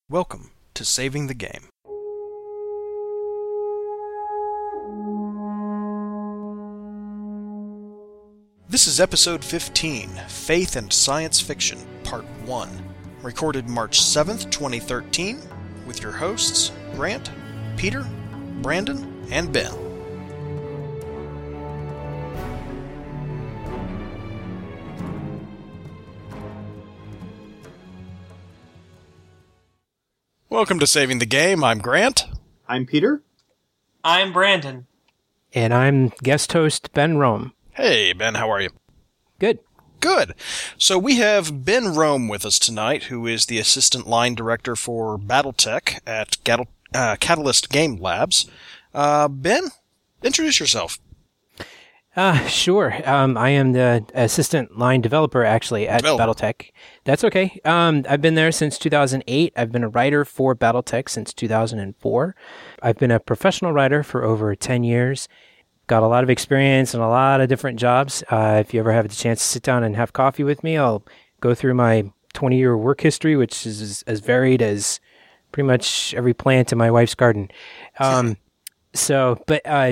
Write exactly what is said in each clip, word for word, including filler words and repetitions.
Welcome to Saving the Game. This is episode fifteen, Faith and Science Fiction, Part one, recorded March seventh, twenty thirteen, with your hosts, Grant, Peter, Brandon, and Ben. Welcome to Saving the Game. I'm Grant. I'm Peter. I'm Brandon. And I'm guest host Ben Rome. Hey, Ben, how are you? Good. Good. So we have Ben Rome with us tonight, who is the assistant line director for BattleTech at Gattle, uh, Catalyst Game Labs. Uh, Ben, introduce yourself. Uh, sure. Um, I am the assistant line developer, actually, at Developer. BattleTech. That's okay. Um, I've been there since two thousand eight. I've been a writer for BattleTech since two thousand four. I've been a professional writer for over ten years. Got a lot of experience in a lot of different jobs. Uh, if you ever have the chance to sit down and have coffee with me, I'll go through my twenty-year work history, which is as, as varied as pretty much every plant in my wife's garden. Um, so, but uh,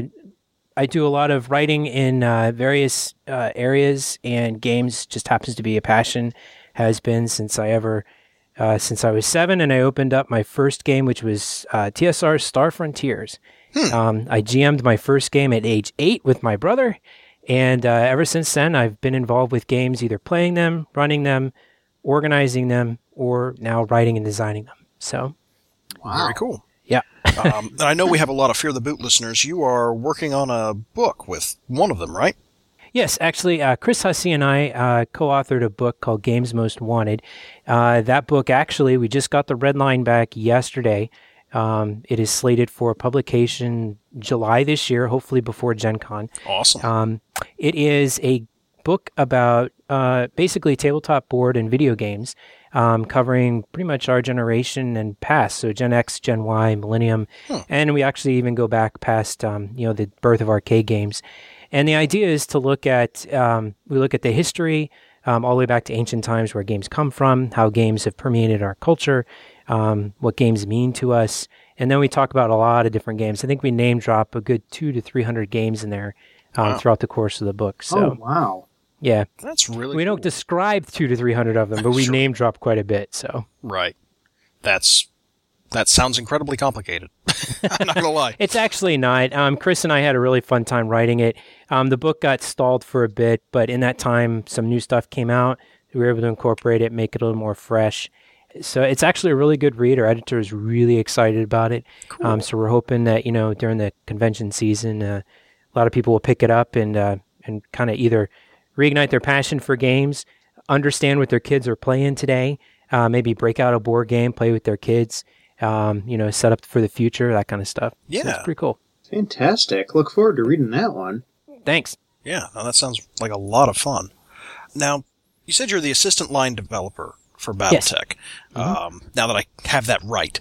I do a lot of writing in uh, various uh, areas, and games just happens to be a passion, has been since I ever, uh, since I was seven, and I opened up my first game, which was uh, T S R Star Frontiers. Hmm. Um, I G M'd my first game at age eight with my brother, and uh, ever since then, I've been involved with games, either playing them, running them, organizing them, or now writing and designing them. So, Wow. Very cool. Yeah. um, and I know we have a lot of Fear the Boot listeners. You are working on a book with one of them, right? Yes, actually, uh, Chris Hussey and I uh, co-authored a book called Games Most Wanted. Uh, that book, actually, we just got the red line back yesterday. Um, it is slated for publication July this year, hopefully before Gen Con. Awesome. Um, it is a book about uh, basically tabletop board and video games, um, covering pretty much our generation and past, so Gen X, Gen Y, Millennium, hmm. and we actually even go back past um, you know the birth of arcade games. And the idea is to look at um, we look at the history um, all the way back to ancient times, where games come from, how games have permeated our culture, um, what games mean to us, and then we talk about a lot of different games. I think we name drop a good two to three hundred games in there um, wow. throughout the course of the book. So, oh wow. Yeah, that's really. We cool. don't describe two to three hundred of them, but we sure. name drop quite a bit. So right, that's that sounds incredibly complicated. I'm not gonna lie. It's actually not. Um, Chris and I had a really fun time writing it. Um, the book got stalled for a bit, but in that time, some new stuff came out. We were able to incorporate it, make it a little more fresh. So it's actually a really good read. Our editor is really excited about it. Cool. Um, so we're hoping that, you know, during the convention season, uh, a lot of people will pick it up and uh, and kind of either reignite their passion for games, understand what their kids are playing today, uh, maybe break out a board game, play with their kids, um, you know, set up for the future, that kind of stuff. Yeah. So it's pretty cool. Fantastic. Look forward to reading that one. Thanks. Yeah, no, that sounds like a lot of fun. Now, you said you're the assistant line developer for BattleTech. Yes. Mm-hmm. Um, now that I have that right,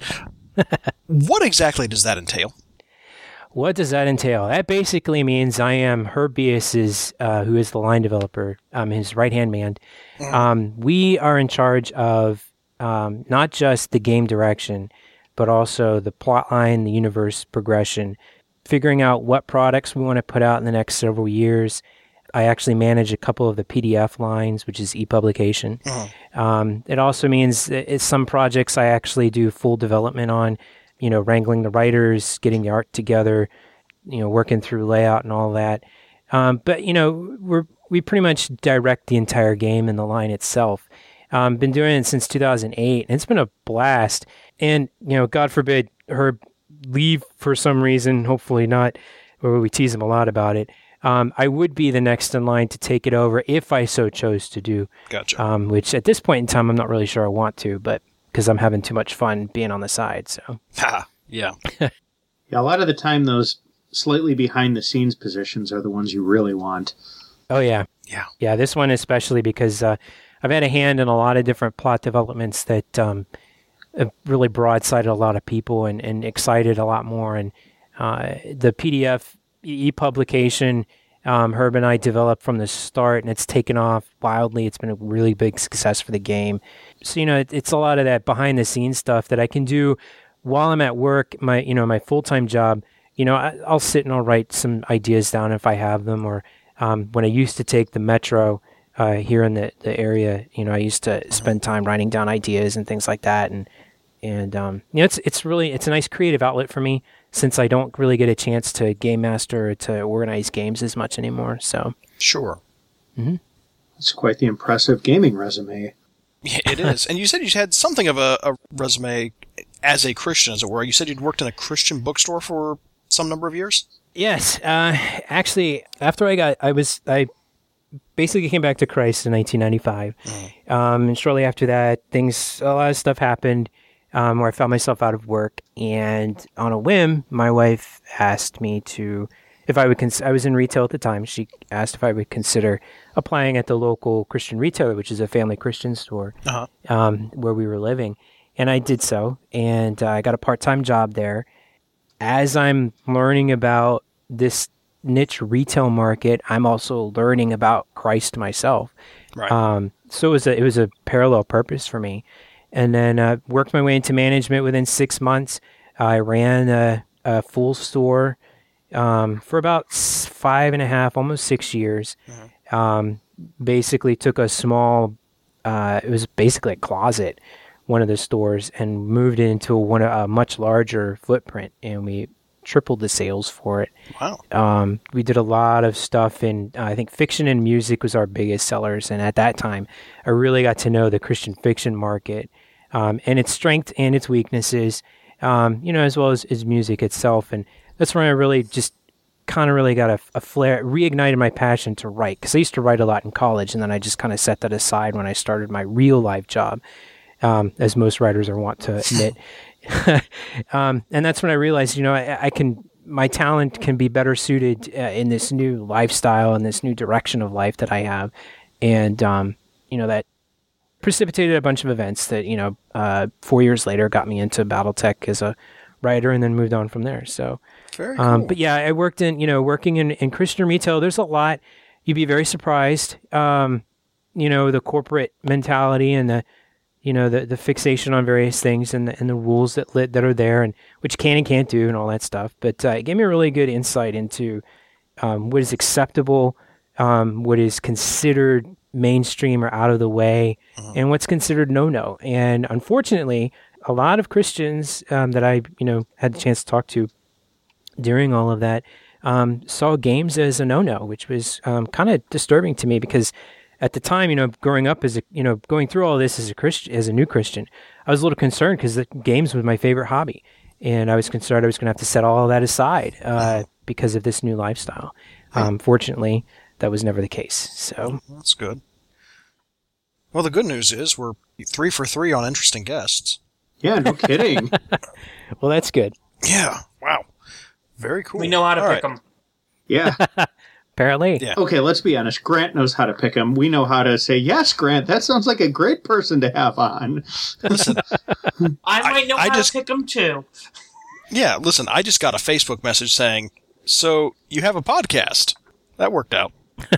what exactly does that entail? What does that entail? That basically means I am Herb Bias's, uh, who is the line developer, um, his right-hand man. Mm. Um, we are in charge of um, not just the game direction, but also the plot line, the universe progression, figuring out what products we want to put out in the next several years. I actually manage a couple of the P D F lines, which is e-publication. Mm. Um, it also means that it's some projects I actually do full development on, you know, wrangling the writers, getting the art together, you know, working through layout and all that. Um, but, you know, we're, we pretty much direct the entire game and the line itself. Um, been doing it since two thousand eight, and it's been a blast. And, you know, God forbid Herb leave for some reason, hopefully not, or we tease him a lot about it. Um, I would be the next in line to take it over if I so chose to do. Gotcha. Um, which at this point in time, I'm not really sure I want to, but because I'm having too much fun being on the side. So, ha, yeah. Yeah, a lot of the time, those slightly behind the scenes positions are the ones you really want. Oh, yeah. Yeah. Yeah, this one especially because uh, I've had a hand in a lot of different plot developments that um, have really broadsided a lot of people and, and excited a lot more. And uh, the P D F e-publication Um, Herb and I developed from the start, and it's taken off wildly. It's been a really big success for the game. So, you know, it, it's a lot of that behind-the-scenes stuff that I can do while I'm at work, my, you know, my full-time job. You know, I, I'll sit and I'll write some ideas down if I have them. Or um, when I used to take the metro uh, here in the, the area, you know, I used to spend time writing down ideas and things like that. And, and um, you know, it's it's really, it's a nice creative outlet for me, since I don't really get a chance to game master or to organize games as much anymore. So Sure. Mm-hmm. It's quite the impressive gaming resume. Yeah, it is. And you said you had something of a, a resume as a Christian, as it were. You said you'd worked in a Christian bookstore for some number of years? Yes. Uh, actually, after I got, I was, I basically came back to Christ in nineteen ninety-five. Mm. Um, and shortly after that, things, a lot of stuff happened. Um, where I found myself out of work, and on a whim, my wife asked me to, if I would, cons- I was in retail at the time, she asked if I would consider applying at the local Christian retailer, which is a family Christian store, uh-huh. um, where we were living. And I did so, and uh, I got a part-time job there. As I'm learning about this niche retail market, I'm also learning about Christ myself. Right. Um, so it was a, it was a parallel purpose for me. And then uh, worked my way into management within six months. I ran a, a full store um, for about five and a half, almost six years. Mm-hmm. Um, basically took a small, uh, it was basically a closet, one of the stores, and moved it into one a much larger footprint, and we tripled the sales for it. Wow. Um, we did a lot of stuff in, uh, I think fiction and music was our biggest sellers. And at that time, I really got to know the Christian fiction market. Um, and its strength and its weaknesses, um, you know, as well as, as music itself. And that's where I really just kind of really got a, a flare, reignited my passion to write. Because I used to write a lot in college, and then I just kind of set that aside when I started my real life job, um, as most writers are wont to admit. um, and that's when I realized, you know, I, I can, my talent can be better suited uh, in this new lifestyle and this new direction of life that I have. And, um, you know, that precipitated a bunch of events that, you know, uh, four years later got me into BattleTech as a writer, and then moved on from there. So, very cool. Um, but yeah, I worked in, you know, working in, in Christian retail. There's a lot. You'd be very surprised. Um, you know, the corporate mentality and the, you know, the, the fixation on various things and the, and the rules that lit, that are there, and which can and can't do and all that stuff. But uh, it gave me a really good insight into um, what is acceptable, um, what is considered mainstream or out of the way, uh-huh. and what's considered no-no. And unfortunately, a lot of Christians um, that I, you know, had the chance to talk to during all of that um, saw games as a no-no, which was um, kind of disturbing to me, because at the time, you know, growing up as a, you know, going through all this as a Christian, as a new Christian, I was a little concerned because the games was my favorite hobby, and I was concerned I was going to have to set all of that aside uh, because of this new lifestyle. Um, fortunately, that was never the case. So that's good. Well, the good news is we're three for three on interesting guests. Yeah, no kidding. Well, that's good. Yeah. Wow. Very cool. We know how to All pick right. them. Yeah. Apparently. Yeah. Okay, let's be honest. Grant knows how to pick them. We know how to say, yes, Grant, that sounds like a great person to have on. Listen, I might know I, I how just, to pick them too. Yeah, listen, I just got a Facebook message saying, so you have a podcast. That worked out.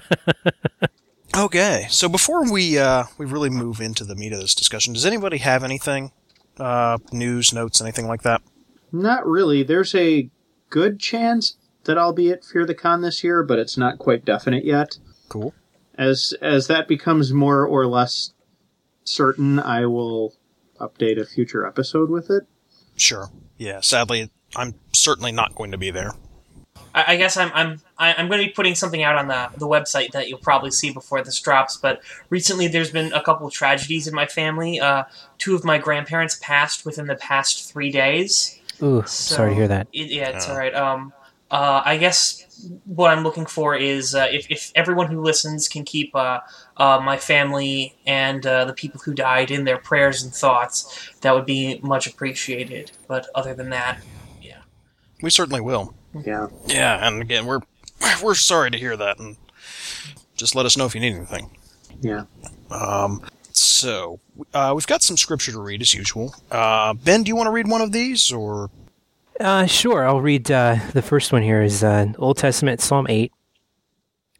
Okay, so before we uh, we really move into the meat of this discussion, does anybody have anything? Uh, news, notes, anything like that? Not really. There's a good chance that I'll be at Fear the Con this year, but it's not quite definite yet. Cool. As as that becomes more or less certain, I will update a future episode with it. Sure. Yeah, sadly, I'm certainly not going to be there. I, I guess I'm I'm I'm going to be putting something out on the the website that you'll probably see before this drops. But recently, there's been a couple of tragedies in my family. Uh, two of my grandparents passed within the past three days. Ooh, So, sorry to hear that. It, yeah, it's Oh. all right. Um, uh, I guess what I'm looking for is uh, if if everyone who listens can keep uh, uh, my family and uh, the people who died in their prayers and thoughts, that would be much appreciated. But other than that, yeah. We certainly will. Yeah. Yeah, and again, we're we're sorry to hear that, and just let us know if you need anything. Yeah. Um, so, uh, we've got some scripture to read, as usual. Uh, Ben, do you want to read one of these, or... Uh, sure, I'll read uh, the first one here is uh, Old Testament, Psalm eight.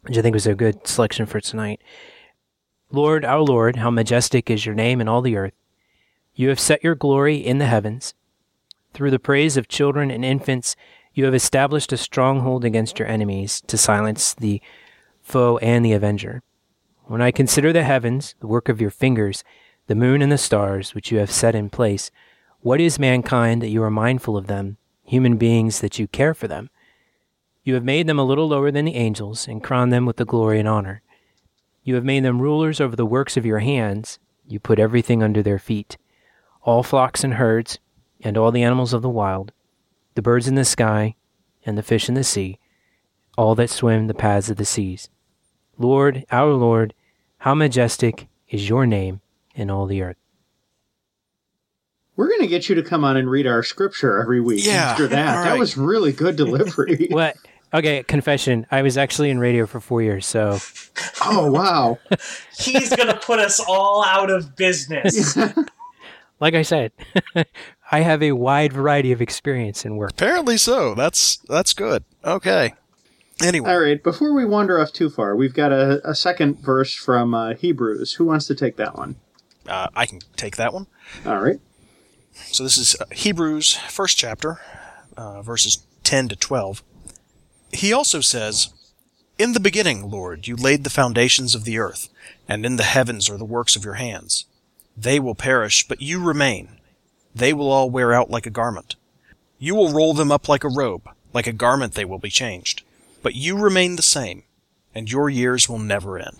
which I think was a good selection for tonight. Lord, our Lord, how majestic is your name in all the earth. You have set your glory in the heavens. Through the praise of children and infants, you have established a stronghold against your enemies to silence the foe and the avenger. When I consider the heavens, the work of your fingers, the moon and the stars, which you have set in place, what is mankind that you are mindful of them, human beings that you care for them? You have made them a little lower than the angels and crowned them with the glory and honor. You have made them rulers over the works of your hands. You put everything under their feet, all flocks and herds, and all the animals of the wild, the birds in the sky, and the fish in the sea, all that swim the paths of the seas. Lord, our Lord, how majestic is your name in all the earth. We're going to get you to come on and read our scripture every week Yeah, after that. all That right. was really good delivery. What? Okay, confession. I was actually in radio for four years, so Oh, wow. He's going to put us all out of business. like I said, I have a wide variety of experience in work. Apparently so. That's that's good. Okay. Anyway, All right, before we wander off too far, we've got a, a second verse from uh, Hebrews. Who wants to take that one? uh, I can take that one. All right. So this is uh, Hebrews, first chapter, uh, verses ten to twelve. He also says, "In the beginning, Lord, you laid the foundations of the earth, and in the heavens are the works of your hands. They will perish, but you remain. They will all wear out like a garment. You will roll them up like a robe, like a garment they will be changed. But you remain the same, and your years will never end."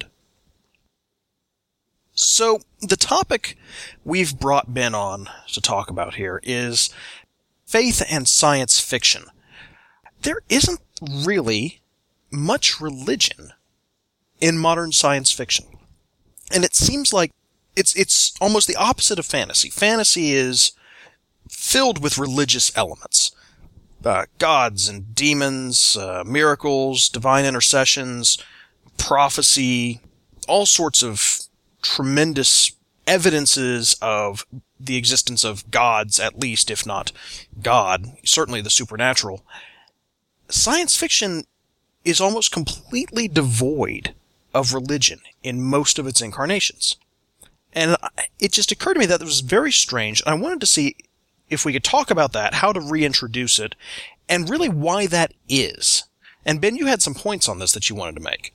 So, the topic we've brought Ben on to talk about here is faith and science fiction. There isn't really much religion in modern science fiction. And it seems like it's it's almost the opposite of fantasy. Fantasy is filled with religious elements. Uh, gods and demons, uh, miracles, divine intercessions, prophecy, all sorts of tremendous evidences of the existence of gods, at least, if not God, certainly the supernatural. Science fiction is almost completely devoid of religion in most of its incarnations. And it just occurred to me that it was very strange, and I wanted to see if we could talk about that, how to reintroduce it, and really why that is. And Ben, you had some points on this that you wanted to make.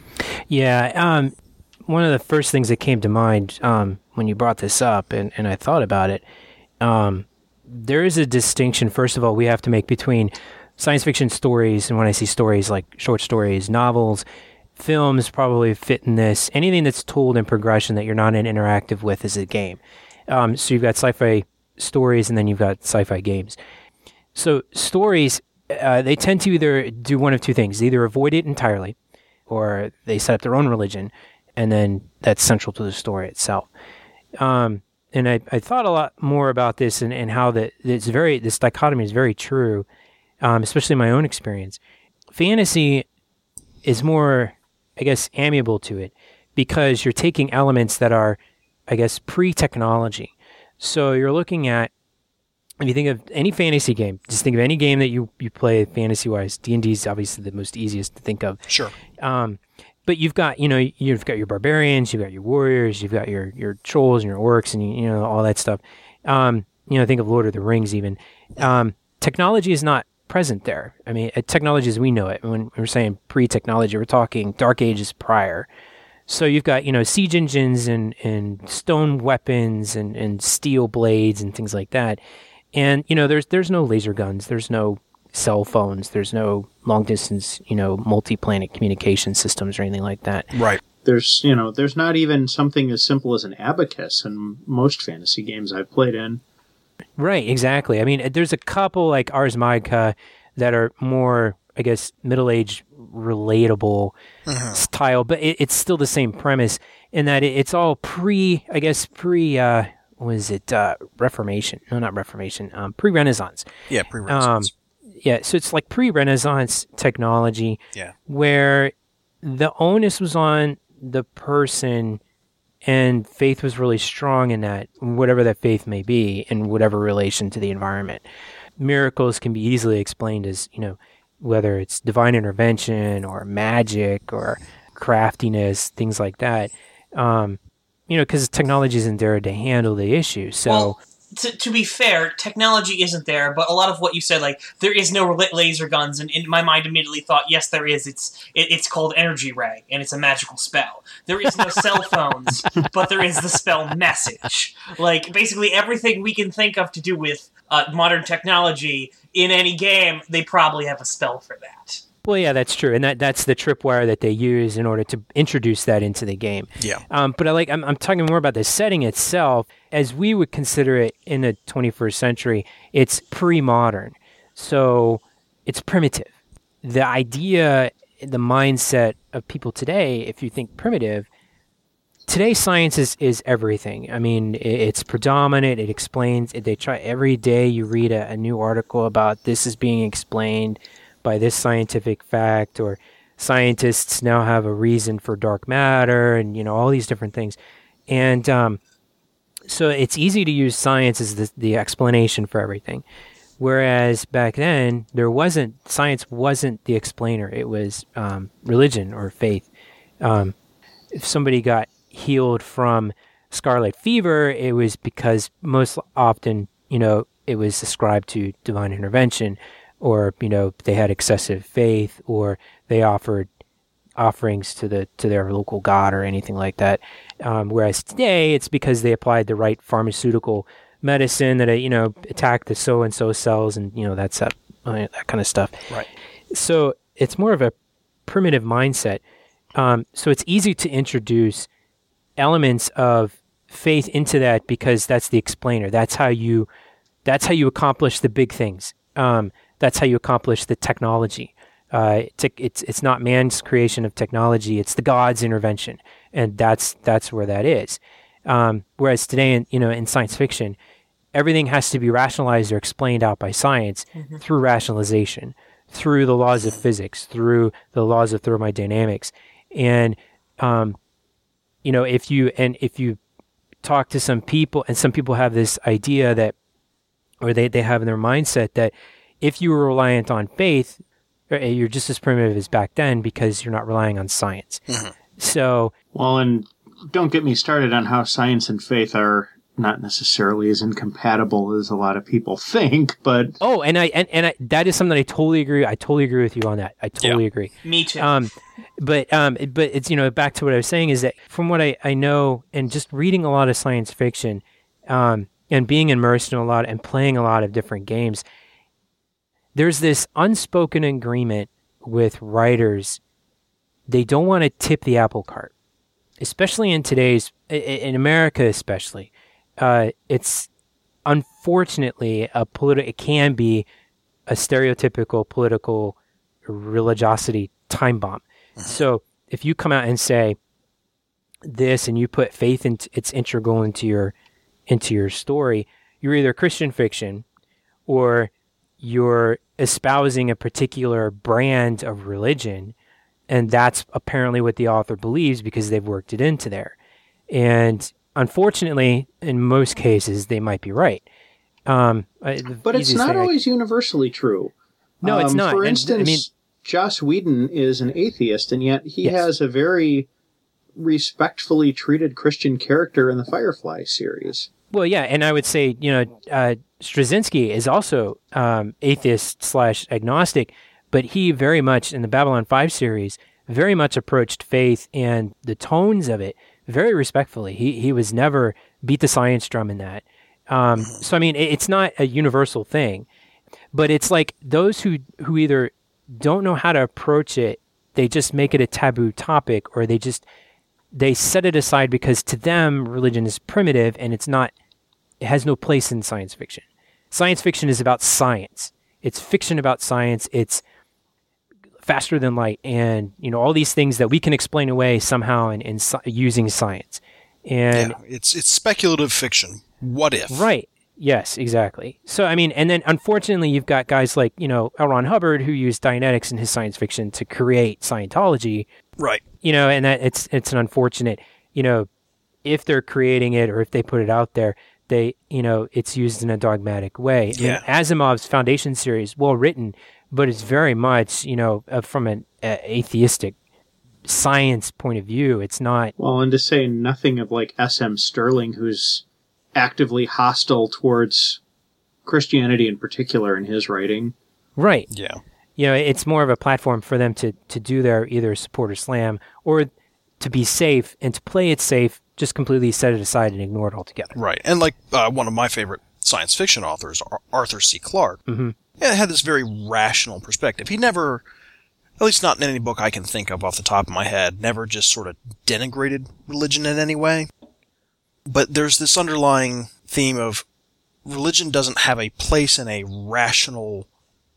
Yeah, um, one of the first things that came to mind um, when you brought this up, and, and I thought about it, um, there is a distinction, first of all, we have to make between science fiction stories, and when I say stories, like short stories, novels, films probably fit in this, anything that's told in progression that you're not in interactive with is a game. Um, so you've got sci-fi stories, and then you've got sci-fi games. So stories, uh, they tend to either do one of two things, either avoid it entirely, or they set up their own religion, and then that's central to the story itself. Um, and I, I thought a lot more about this and, and how that it's very this dichotomy is very true, um, especially in my own experience. Fantasy is more, I guess, amiable to it because you're taking elements that are, I guess, pre-technology. So you're looking at, if you think of any fantasy game, just think of any game that you, you play fantasy-wise. D and D is obviously the most easiest to think of. Sure. Um, but you've got, you know, you've got your barbarians, you've got your warriors, you've got your, your trolls and your orcs and, you know, all that stuff. Um, you know, think of Lord of the Rings even. Um, technology is not present there. I mean, uh, technology as we know it. When we're saying pre-technology, we're talking Dark Ages prior. So you've got, you know, siege engines and, and stone weapons and, and steel blades and things like that. And, you know, there's there's no laser guns, there's no cell phones, there's no long distance, you know, multi-planet communication systems or anything like that. Right. There's, you know, there's not even something as simple as an abacus in most fantasy games I've played in. Right, exactly. I mean, there's a couple like Ars Magica that are more, I guess, middle-aged, relatable Mm-hmm. style, but it, it's still the same premise in that it, it's all pre, I guess, pre, uh, was it uh, Reformation? No, not Reformation. Um, pre-Renaissance. Yeah, pre-Renaissance. Um, yeah, so it's like pre-Renaissance technology yeah. where the onus was on the person and faith was really strong in that, whatever that faith may be, in whatever relation to the environment. Miracles can be easily explained as, you know, whether it's divine intervention or magic or craftiness, things like that. Um, you know, because technology isn't there to handle the issue. So. Well, To, to be fair, technology isn't there, but a lot of what you said, like, there is no la- laser guns, and in my mind immediately thought, yes, there is. It's it, it's called Energy Ray, and it's a magical spell. There is no cell phones, but there is the spell Message. Like, basically everything we can think of to do with uh, modern technology in any game, they probably have a spell for that. Well, yeah, that's true, and that, that's the tripwire that they use in order to introduce that into the game. Yeah. Um, but I like I'm, I'm talking more about the setting itself, as we would consider it in the twenty-first century. It's pre-modern, so it's primitive. The idea, the mindset of people today, if you think primitive, today science is, is everything. I mean, it, it's predominant. It explains. They try every day. You read a, a new article about this is being explained by this scientific fact, or scientists now have a reason for dark matter, and you know all these different things. And um, so it's easy to use science as the, the explanation for everything, whereas back then there wasn't science wasn't the explainer. It was um, religion or faith. Um, if somebody got healed from scarlet fever, it was because most often, you know, it was ascribed to divine intervention, or, you know, they had excessive faith, or they offered offerings to the to their local god or anything like that. Um, whereas today, it's because they applied the right pharmaceutical medicine that, you know, attacked the so-and-so cells, and, you know, that's that, uh, that kind of stuff. Right. So it's more of a primitive mindset. Um, so it's easy to introduce elements of faith into that, because that's the explainer. That's how you that's how you accomplish the big things. Um, That's how you accomplish the technology. Uh, it's, it's it's not man's creation of technology; it's the God's intervention, and that's that's where that is. Um, whereas today, in, you know, in science fiction, everything has to be rationalized or explained out by science mm-hmm. through rationalization, through the laws of physics, through the laws of thermodynamics, and um, you know, if you and if you talk to some people, and some people have this idea that, or they they have in their mindset that, if you were reliant on faith, you're just as primitive as back then, because you're not relying on science. Mm-hmm. So, well, and don't get me started on how science and faith are not necessarily as incompatible as a lot of people think, but oh, and I and, and I, that is something I totally agree. I totally agree with you on that. I totally yeah. agree. Me too. Um, but um, but it's, you know, back to what I was saying, is that from what I, I know, and just reading a lot of science fiction, um, and being immersed in a lot and playing a lot of different games, there's this unspoken agreement with writers. They don't want to tip the apple cart, especially in today's, in America especially. Uh, it's unfortunately a politi- it can be a stereotypical political religiosity time bomb. So if you come out and say this, and you put faith in, it's integral into your into your story, you're either Christian fiction, or you're espousing a particular brand of religion, and that's apparently what the author believes because they've worked it into there. And unfortunately, in most cases, they might be right. Um, but it's not always I, universally true. No, it's um, not. For and, instance, I mean, Joss Whedon is an atheist, and yet he yes. has a very respectfully treated Christian character in the Firefly series. Well, yeah, and I would say, you know, uh, Straczynski is also um, atheist slash agnostic, but he very much, in the Babylon five series, very much approached faith and the tones of it very respectfully. He he was never beat the science drum in that. Um, so, I mean, it, it's not a universal thing, but it's like those who, who either don't know how to approach it, they just make it a taboo topic, or they just, they set it aside because to them, religion is primitive and it's not, it has no place in science fiction. Science fiction is about science. It's fiction about science. It's faster than light, and you know all these things that we can explain away somehow in, in using science. And yeah, it's it's speculative fiction. What if? Right. Yes, exactly. So I mean, and then unfortunately, you've got guys like, you know, L. Ron Hubbard, who used Dianetics in his science fiction to create Scientology. Right. You know, and that it's it's an unfortunate, you know, if they're creating it or if they put it out there, they, you know, it's used in a dogmatic way. Yeah. I mean, Asimov's Foundation series, well written, but it's very much, you know, uh, from an uh, atheistic science point of view. It's not. Well, and to say nothing of like S M Sterling, who's actively hostile towards Christianity in particular in his writing. Right. Yeah. You know, it's more of a platform for them to, to do their either support or slam, or to be safe, and to play it safe, just completely set it aside and ignore it altogether. Right. And like uh, one of my favorite science fiction authors, Arthur C. Clarke, mm-hmm. yeah, had this very rational perspective. He never, at least not in any book I can think of off the top of my head, never just sort of denigrated religion in any way. But there's this underlying theme of religion doesn't have a place in a rational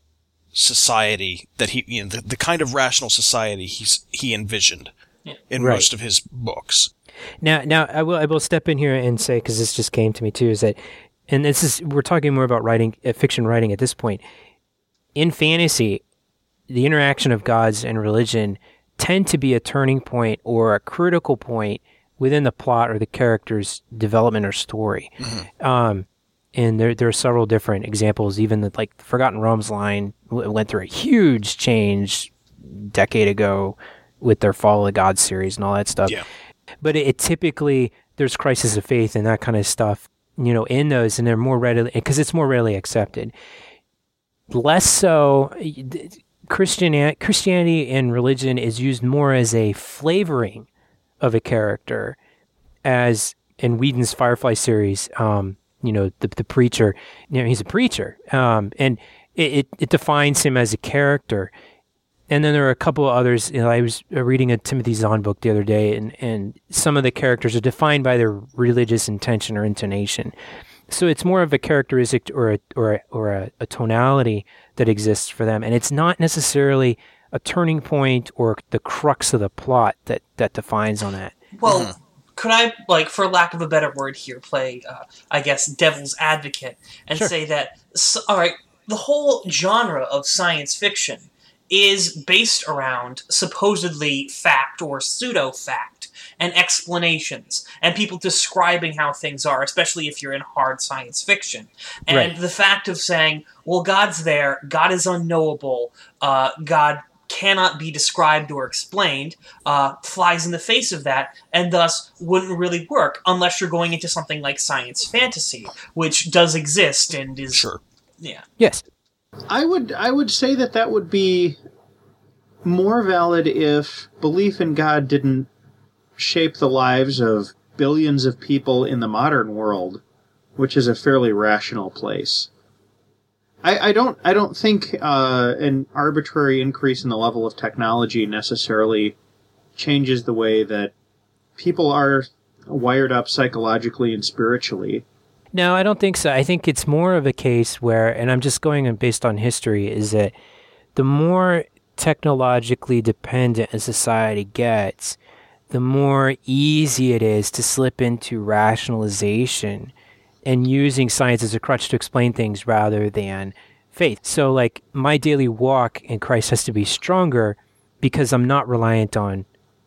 society that he, you know, the, the kind of rational society he's he envisioned yeah. in right. most of his books. Now, now I will I will step in here and say, because this just came to me too, is that, and this is we're talking more about writing, uh, fiction writing at this point. In fantasy, the interaction of gods and religion tend to be a turning point or a critical point within the plot or the character's development or story. Mm-hmm. Um, and there there are several different examples. Even the, like the Forgotten Realms line w- went through a huge change a decade ago with their Fall of the Gods series and all that stuff. Yeah. But it, it typically, there's crisis of faith and that kind of stuff, you know, in those, and they're more readily, because it's more readily accepted. Less so, Christian, Christianity and religion is used more as a flavoring of a character, as in Whedon's Firefly series, um, you know, the the preacher, you know, he's a preacher, um, and it, it, it defines him as a character. And then there are a couple of others. You know, I was reading a Timothy Zahn book the other day, and, and some of the characters are defined by their religious intention or intonation. So it's more of a characteristic or a, or a, or a, a tonality that exists for them, and it's not necessarily a turning point or the crux of the plot that, that defines on that. Well, mm-hmm. could I, like, for lack of a better word here, play, uh, I guess, devil's advocate and sure. say that, so, all right, the whole genre of science fiction is based around supposedly fact or pseudo-fact and explanations and people describing how things are, especially if you're in hard science fiction. And right. the fact of saying, well, God's there, God is unknowable, uh, God cannot be described or explained, uh, flies in the face of that, and thus wouldn't really work unless you're going into something like science fantasy, which does exist and is... Sure. Yeah. Yes. I would I would say that that would be more valid if belief in God didn't shape the lives of billions of people in the modern world, which is a fairly rational place. I, I don't I don't think uh, an arbitrary increase in the level of technology necessarily changes the way that people are wired up psychologically and spiritually. No, I don't think so. I think it's more of a case where, and I'm just going based on history, is that the more technologically dependent a society gets, the more easy it is to slip into rationalization and using science as a crutch to explain things rather than faith. So, like, my daily walk in Christ has to be stronger because I'm not reliant on,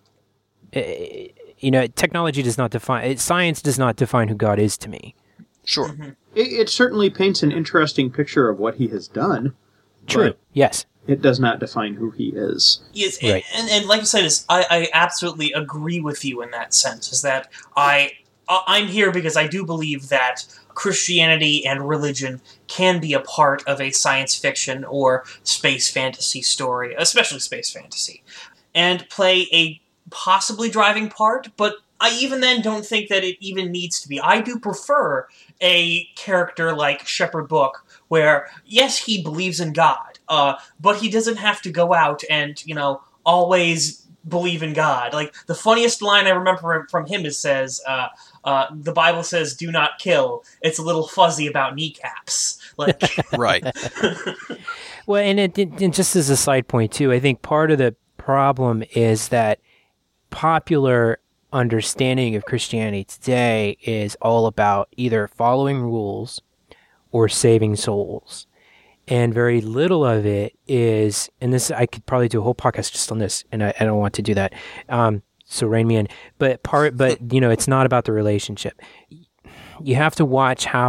you know, technology does not define, science does not define who God is to me. Sure. Mm-hmm. It, it certainly paints an interesting picture of what he has done. True. Yes. It does not define who he is. Yes, right. and, and, and like I said, is I, I absolutely agree with you in that sense. Is that I I'm here because I do believe that Christianity and religion can be a part of a science fiction or space fantasy story, especially space fantasy, and play a possibly driving part, but I even then don't think that it even needs to be. I do prefer a character like Shepherd Book, where, yes, he believes in God, uh, but he doesn't have to go out and, you know, always believe in God. Like, the funniest line I remember from him is says, uh, uh, the Bible says, do not kill. It's a little fuzzy about kneecaps. Like, right. Well, and, it, and just as a side point, too, I think part of the problem is that popular understanding of Christianity today is all about either following rules or saving souls. And very little of it is, and this, I could probably do a whole podcast just on this, and I, I don't want to do that. Um, so rein me in. But part, but you know, it's not about the relationship. You have to watch how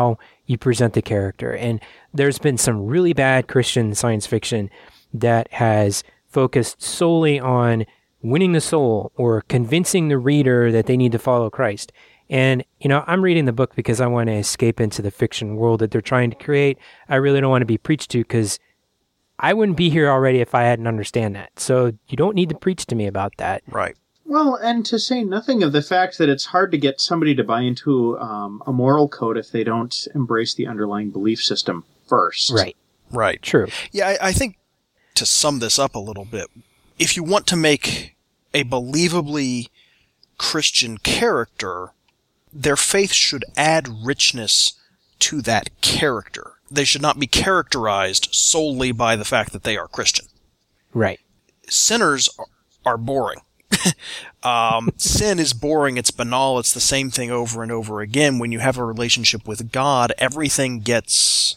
you present the character. And there's been some really bad Christian science fiction that has focused solely on winning the soul or convincing the reader that they need to follow Christ. And, you know, I'm reading the book because I want to escape into the fiction world that they're trying to create. I really don't want to be preached to because I wouldn't be here already if I hadn't understand that. So you don't need to preach to me about that. Right. Well, and to say nothing of the fact that it's hard to get somebody to buy into um, a moral code if they don't embrace the underlying belief system first. Right. Right. True. Yeah, I, I think to sum this up a little bit, if you want to make a believably Christian character, their faith should add richness to that character. They should not be characterized solely by the fact that they are Christian. Right. Sinners are boring. um, sin is boring. It's banal. It's the same thing over and over again. When you have a relationship with God, everything gets...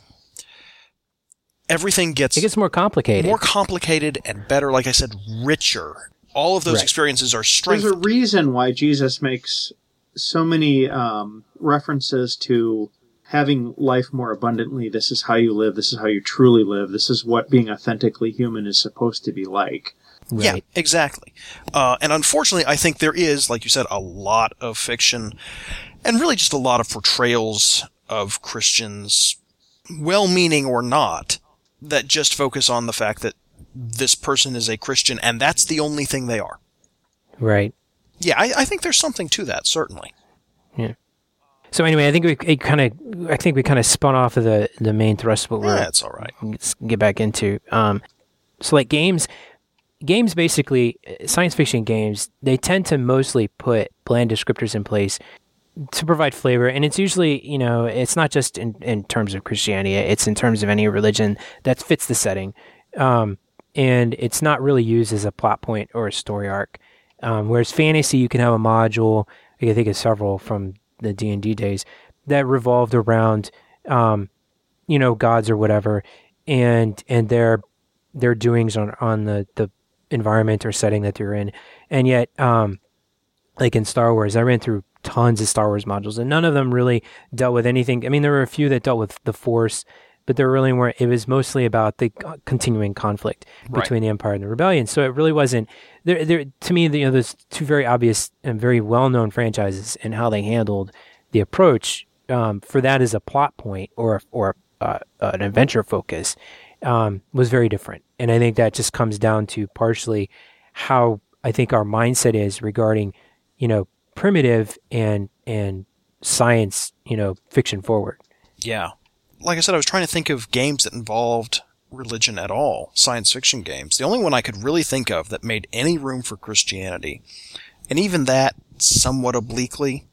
Everything gets... It gets more complicated. More complicated and better, like I said, richer. All of those right. experiences are strengthened. There's a reason why Jesus makes so many um, references to having life more abundantly. This is how you live. This is how you truly live. This is what being authentically human is supposed to be like. Right. Yeah, exactly. Uh, and unfortunately, I think there is, like you said, a lot of fiction and really just a lot of portrayals of Christians, well-meaning or not, that just focus on the fact that this person is a Christian and that's the only thing they are. Right. Yeah, I, I think there's something to that, certainly. Yeah. So anyway, I think we kind of, I think we kind of spun off of the, the main thrust of what we're. Yeah, that's all right. Let's get back into. Um, so like games, games basically, science fiction games, they tend to mostly put bland descriptors in place to provide flavor, and it's usually, you know, it's not just in, in terms of Christianity, it's in terms of any religion that fits the setting. Um, and it's not really used as a plot point or a story arc. Um, whereas fantasy, you can have a module, I can think of several from the D and D days, that revolved around, um, you know, gods or whatever, and and their their doings on, on the, the environment or setting that they're in. And yet, um, like in Star Wars, I ran through tons of Star Wars modules, and none of them really dealt with anything. I mean, there were a few that dealt with the Force, but there really weren't. It was mostly about the continuing conflict Right. between the Empire and the Rebellion. So it really wasn't there. There to me, you know, there's two very obvious and very well-known franchises and how they handled the approach um, for that as a plot point or or uh, an adventure focus um, was very different. And I think that just comes down to partially how I think our mindset is regarding, you know, primitive and and science, you know, fiction forward. Yeah. Like I said, I was trying to think of games that involved religion at all, science fiction games. The only one I could really think of that made any room for Christianity, and even that somewhat obliquely,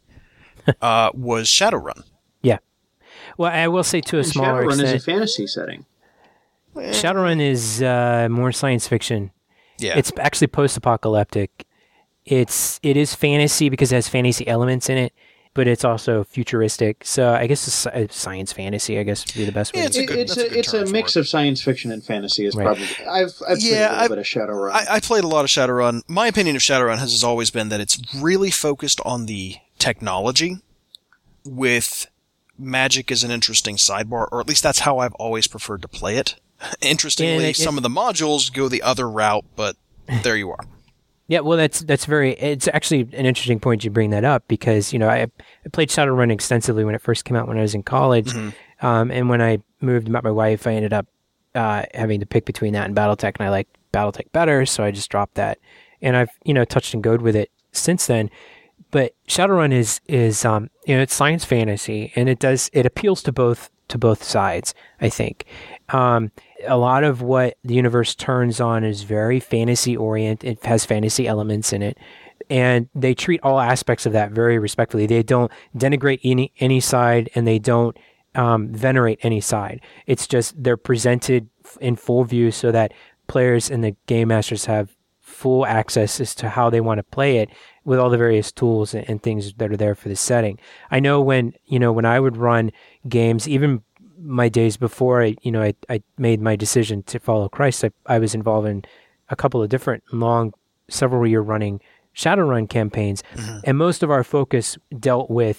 uh, was Shadowrun. Yeah. Well, I will say to a And smaller Shadowrun extent, is a fantasy setting. Shadowrun is uh, more science fiction. Yeah. It's actually post-apocalyptic. It's it is fantasy because it has fantasy elements in it, but it's also futuristic. So I guess it's a science fantasy, I guess would be the best way Yeah, to it's a It- good- it's that's a a, good it's a term for mix it. of science fiction and fantasy. Is Right. probably I've I've played Yeah, a little I- bit of Shadowrun. I, I played a lot of Shadowrun. My opinion of Shadowrun has always been that it's really focused on the technology, with magic as an interesting sidebar, or at least that's how I've always preferred to play it. Interestingly, And it- some of the modules go the other route, but there you are. Yeah, well, that's that's very. It's actually an interesting point you bring that up because you know I, I played Shadowrun extensively when it first came out when I was in college, Mm-hmm. um, and when I moved and met my wife, I ended up uh, having to pick between that and BattleTech, and I like BattleTech better, so I just dropped that, and I've you know touched and goed with it since then. But Shadowrun is is um, you know it's science fantasy, and it does it appeals to both to both sides. I think. Um, a lot of what the universe turns on is very fantasy oriented. It has fantasy elements in it, and they treat all aspects of that very respectfully. They don't denigrate any any side, and they don't um, venerate any side. It's just they're presented in full view so that players and the game masters have full access as to how they want to play it with all the various tools and, and things that are there for the setting. I know when you know when I would run games, even my days before I, you know, I, I made my decision to follow Christ, I, I was involved in a couple of different long, several year running Shadowrun campaigns. Mm-hmm. And most of our focus dealt with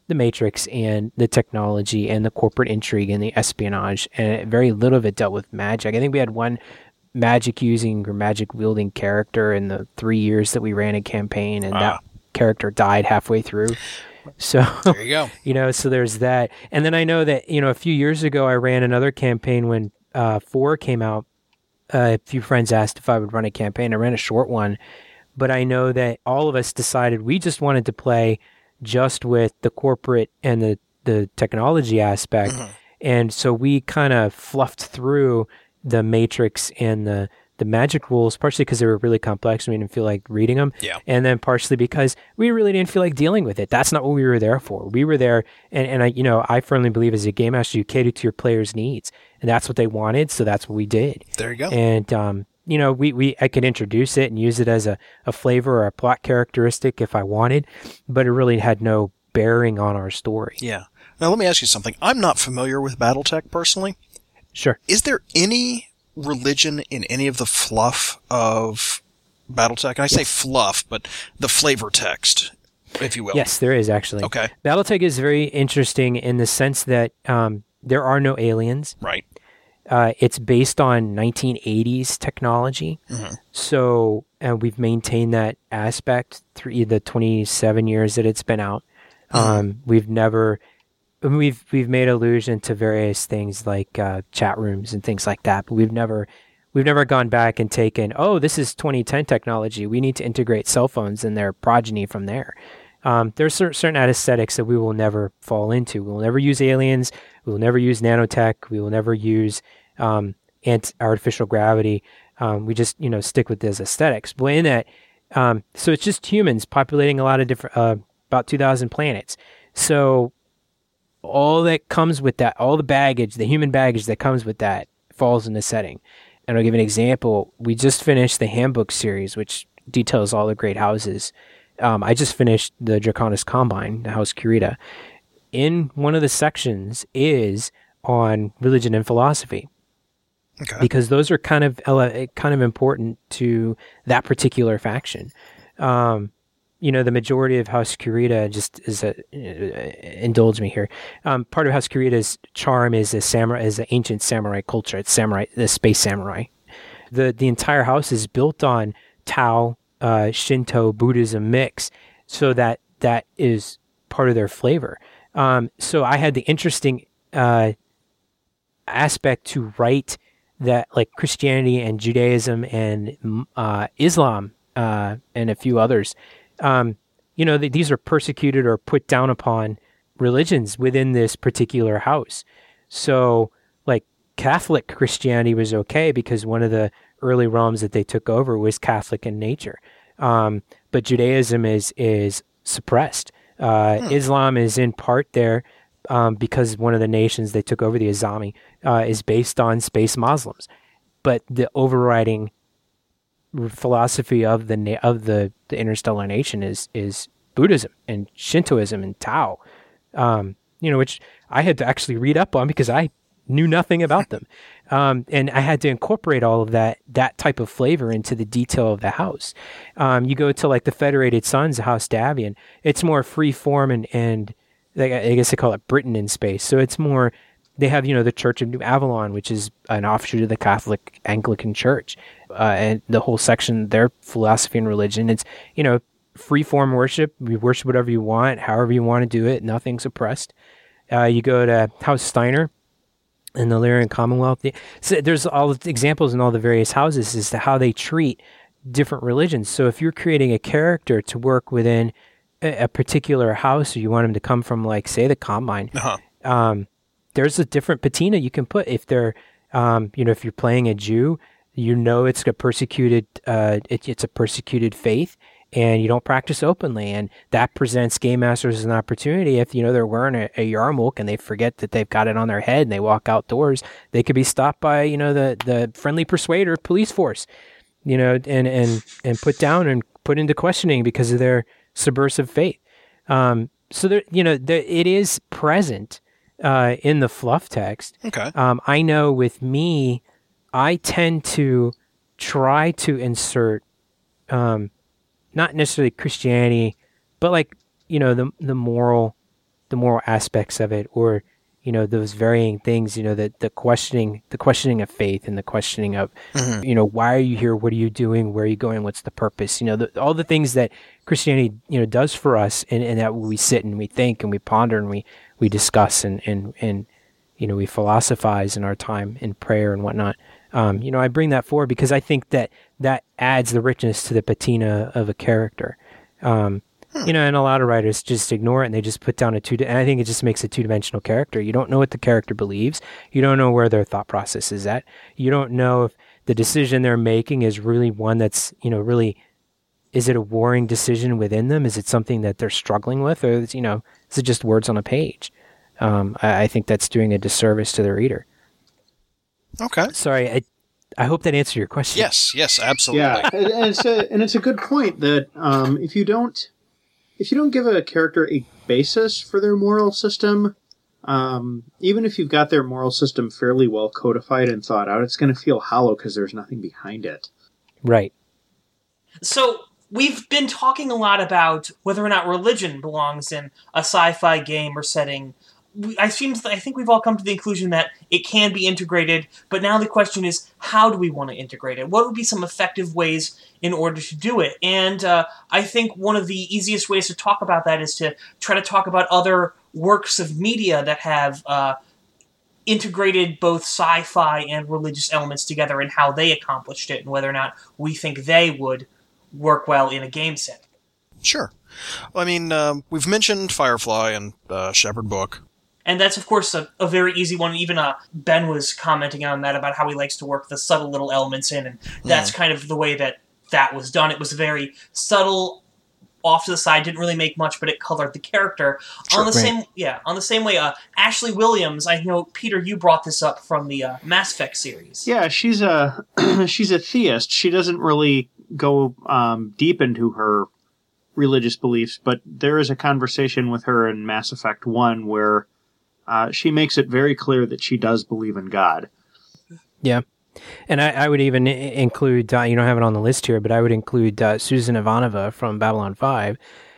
the Matrix and the technology and the corporate intrigue and the espionage, and very little of it dealt with magic. I think we had one magic using or magic wielding character in the three years that we ran a campaign, and wow. that character died halfway through. So there you go. You know, so there's that. And then I know that, you know, a few years ago I ran another campaign when uh, four came out. Uh, a few friends asked if I would run a campaign. I ran a short one, but I know that all of us decided we just wanted to play just with the corporate and the, the technology aspect. Mm-hmm. And so we kind of fluffed through the Matrix and the, the magic rules, partially because they were really complex and we didn't feel like reading them. Yeah. And then partially because we really didn't feel like dealing with it. That's not what we were there for. We were there, and, and I, you know, I firmly believe as a game master, you cater to your players' needs. And that's what they wanted, so that's what we did. There you go. And, um, you know, we, we I could introduce it and use it as a, a flavor or a plot characteristic if I wanted, but it really had no bearing on our story. Yeah. Now, let me ask you something. I'm not familiar with BattleTech personally. Sure. Is there any religion in any of the fluff of BattleTech? And I say yes. fluff, but the flavor text, if you will. Yes, there is actually. Okay. BattleTech is very interesting in the sense that um, there are no aliens. Right. Uh, it's based on nineteen eighties technology. Mm-hmm. So and we've maintained that aspect through the twenty-seven years that it's been out. Mm-hmm. Um, we've never... We've we've made allusion to various things like uh, chat rooms and things like that, but we've never we've never gone back and taken, oh, this is twenty ten technology. We need to integrate cell phones and their progeny from there. Um, there's certain aesthetics that we will never fall into. We will never use aliens. We will never use nanotech. We will never use um, ant- artificial gravity. Um, we just you know stick with those aesthetics. But in that, um, so it's just humans populating a lot of different uh, about two thousand planets. So all that comes with that, all the baggage, the human baggage that comes with that falls in the setting. And I'll give an example. We just finished the Handbook series, which details all the great houses. Um, I just finished the Draconis Combine, the House Kurita. In one of the sections is on religion and philosophy. Okay. Because those are kind of kind of important to that particular faction. Um, You know, the majority of House Kurita just is a, uh, indulge me here. Um, part of House Kurita's charm is a samurai, is an ancient samurai culture. It's samurai, the space samurai. The the entire house is built on Tao, uh, Shinto, Buddhism mix, so that that is part of their flavor. Um, so I had the interesting uh, aspect to write that, like Christianity and Judaism and uh, Islam uh, and a few others. Um, you know, th- these are persecuted or put down upon religions within this particular house. So, like, Catholic Christianity was okay because one of the early realms that they took over was Catholic in nature. Um, but Judaism is is suppressed. Uh, hmm. Islam is in part there um, because one of the nations they took over, the Azami, uh, is based on space Muslims. But the overriding philosophy of the na- of the, the interstellar nation is is Buddhism and Shintoism and Tao, um, you know, which I had to actually read up on because I knew nothing about them, um, and I had to incorporate all of that that type of flavor into the detail of the house. Um, you go to like the Federated Sons, the House Davian, it's more free form and and I guess they call it Britain in space, so it's more. They have, you know, the Church of New Avalon, which is an offshoot of the Catholic Anglican Church, uh, and the whole section, their philosophy and religion. It's, you know, free form worship. You worship whatever you want, however you want to do it. Nothing's oppressed. Uh, you go to House Steiner and the Lyrian Commonwealth. So there's all the examples in all the various houses as to how they treat different religions. So if you're creating a character to work within a, a particular house, or you want them to come from, like, say, the Combine, uh-huh. um, there's a different patina you can put. If they're, um, you know, if you're playing a Jew, you know it's a persecuted, uh, it, it's a persecuted faith, and you don't practice openly, and that presents game masters as an opportunity. If you know they're wearing a, a yarmulke and they forget that they've got it on their head and they walk outdoors, they could be stopped by, you know, the the friendly persuader police force, you know, and and and put down and put into questioning because of their subversive faith. Um, so there, you know, there, it is present. Uh, in the fluff text. Okay. Um, I know with me, I tend to try to insert, um, not necessarily Christianity, but like, you know, the the moral the moral aspects of it, or you know, those varying things, you know, the, the questioning, the questioning of faith and the questioning of, mm-hmm. you know, why are you here? What are you doing? Where are you going? What's the purpose? You know, the, all the things that Christianity, you know, does for us, and, and that we sit and we think and we ponder and we, we discuss and, and, and, you know, we philosophize in our time in prayer and whatnot. Um, you know, I bring that forward because I think that that adds the richness to the patina of a character. Um, Hmm. You know, and a lot of writers just ignore it and they just put down a two, and I think it just makes a two-dimensional character. You don't know what the character believes. You don't know where their thought process is at. You don't know if the decision they're making is really one that's, you know, really, is it a warring decision within them? Is it something that they're struggling with? Or, you know, is it just words on a page? Um, I, I think that's doing a disservice to the reader. Okay. Sorry, I, I hope that answered your question. Yes, yes, absolutely. Yeah, and, and, it's, a, and it's a good point that um, if you don't... If you don't give a character a basis for their moral system, um, even if you've got their moral system fairly well codified and thought out, it's going to feel hollow because there's nothing behind it. Right. So we've been talking a lot about whether or not religion belongs in a sci-fi game or setting. I seems I think we've all come to the conclusion that it can be integrated, but now the question is, how do we want to integrate it? What would be some effective ways in order to do it? And uh, I think one of the easiest ways to talk about that is to try to talk about other works of media that have uh, integrated both sci-fi and religious elements together and how they accomplished it, and whether or not we think they would work well in a game set. Sure. Well, I mean, um, we've mentioned Firefly and uh, Shepherd Book. And that's, of course, a, a very easy one. Even uh, Ben was commenting on that about how he likes to work the subtle little elements in, and that's mm. kind of the way that that was done. It was very subtle, off to the side, didn't really make much, but it colored the character. Sure, on the right. same, yeah, on the same way, uh, Ashley Williams. I know, Peter, you brought this up from the uh, Mass Effect series. Yeah, she's a she's a theist. She doesn't really go um, deep into her religious beliefs, but there is a conversation with her in Mass Effect one where Uh, she makes it very clear that she does believe in God. Yeah. And I, I would even I- include, uh, you don't have it on the list here, but I would include uh, Susan Ivanova from Babylon five.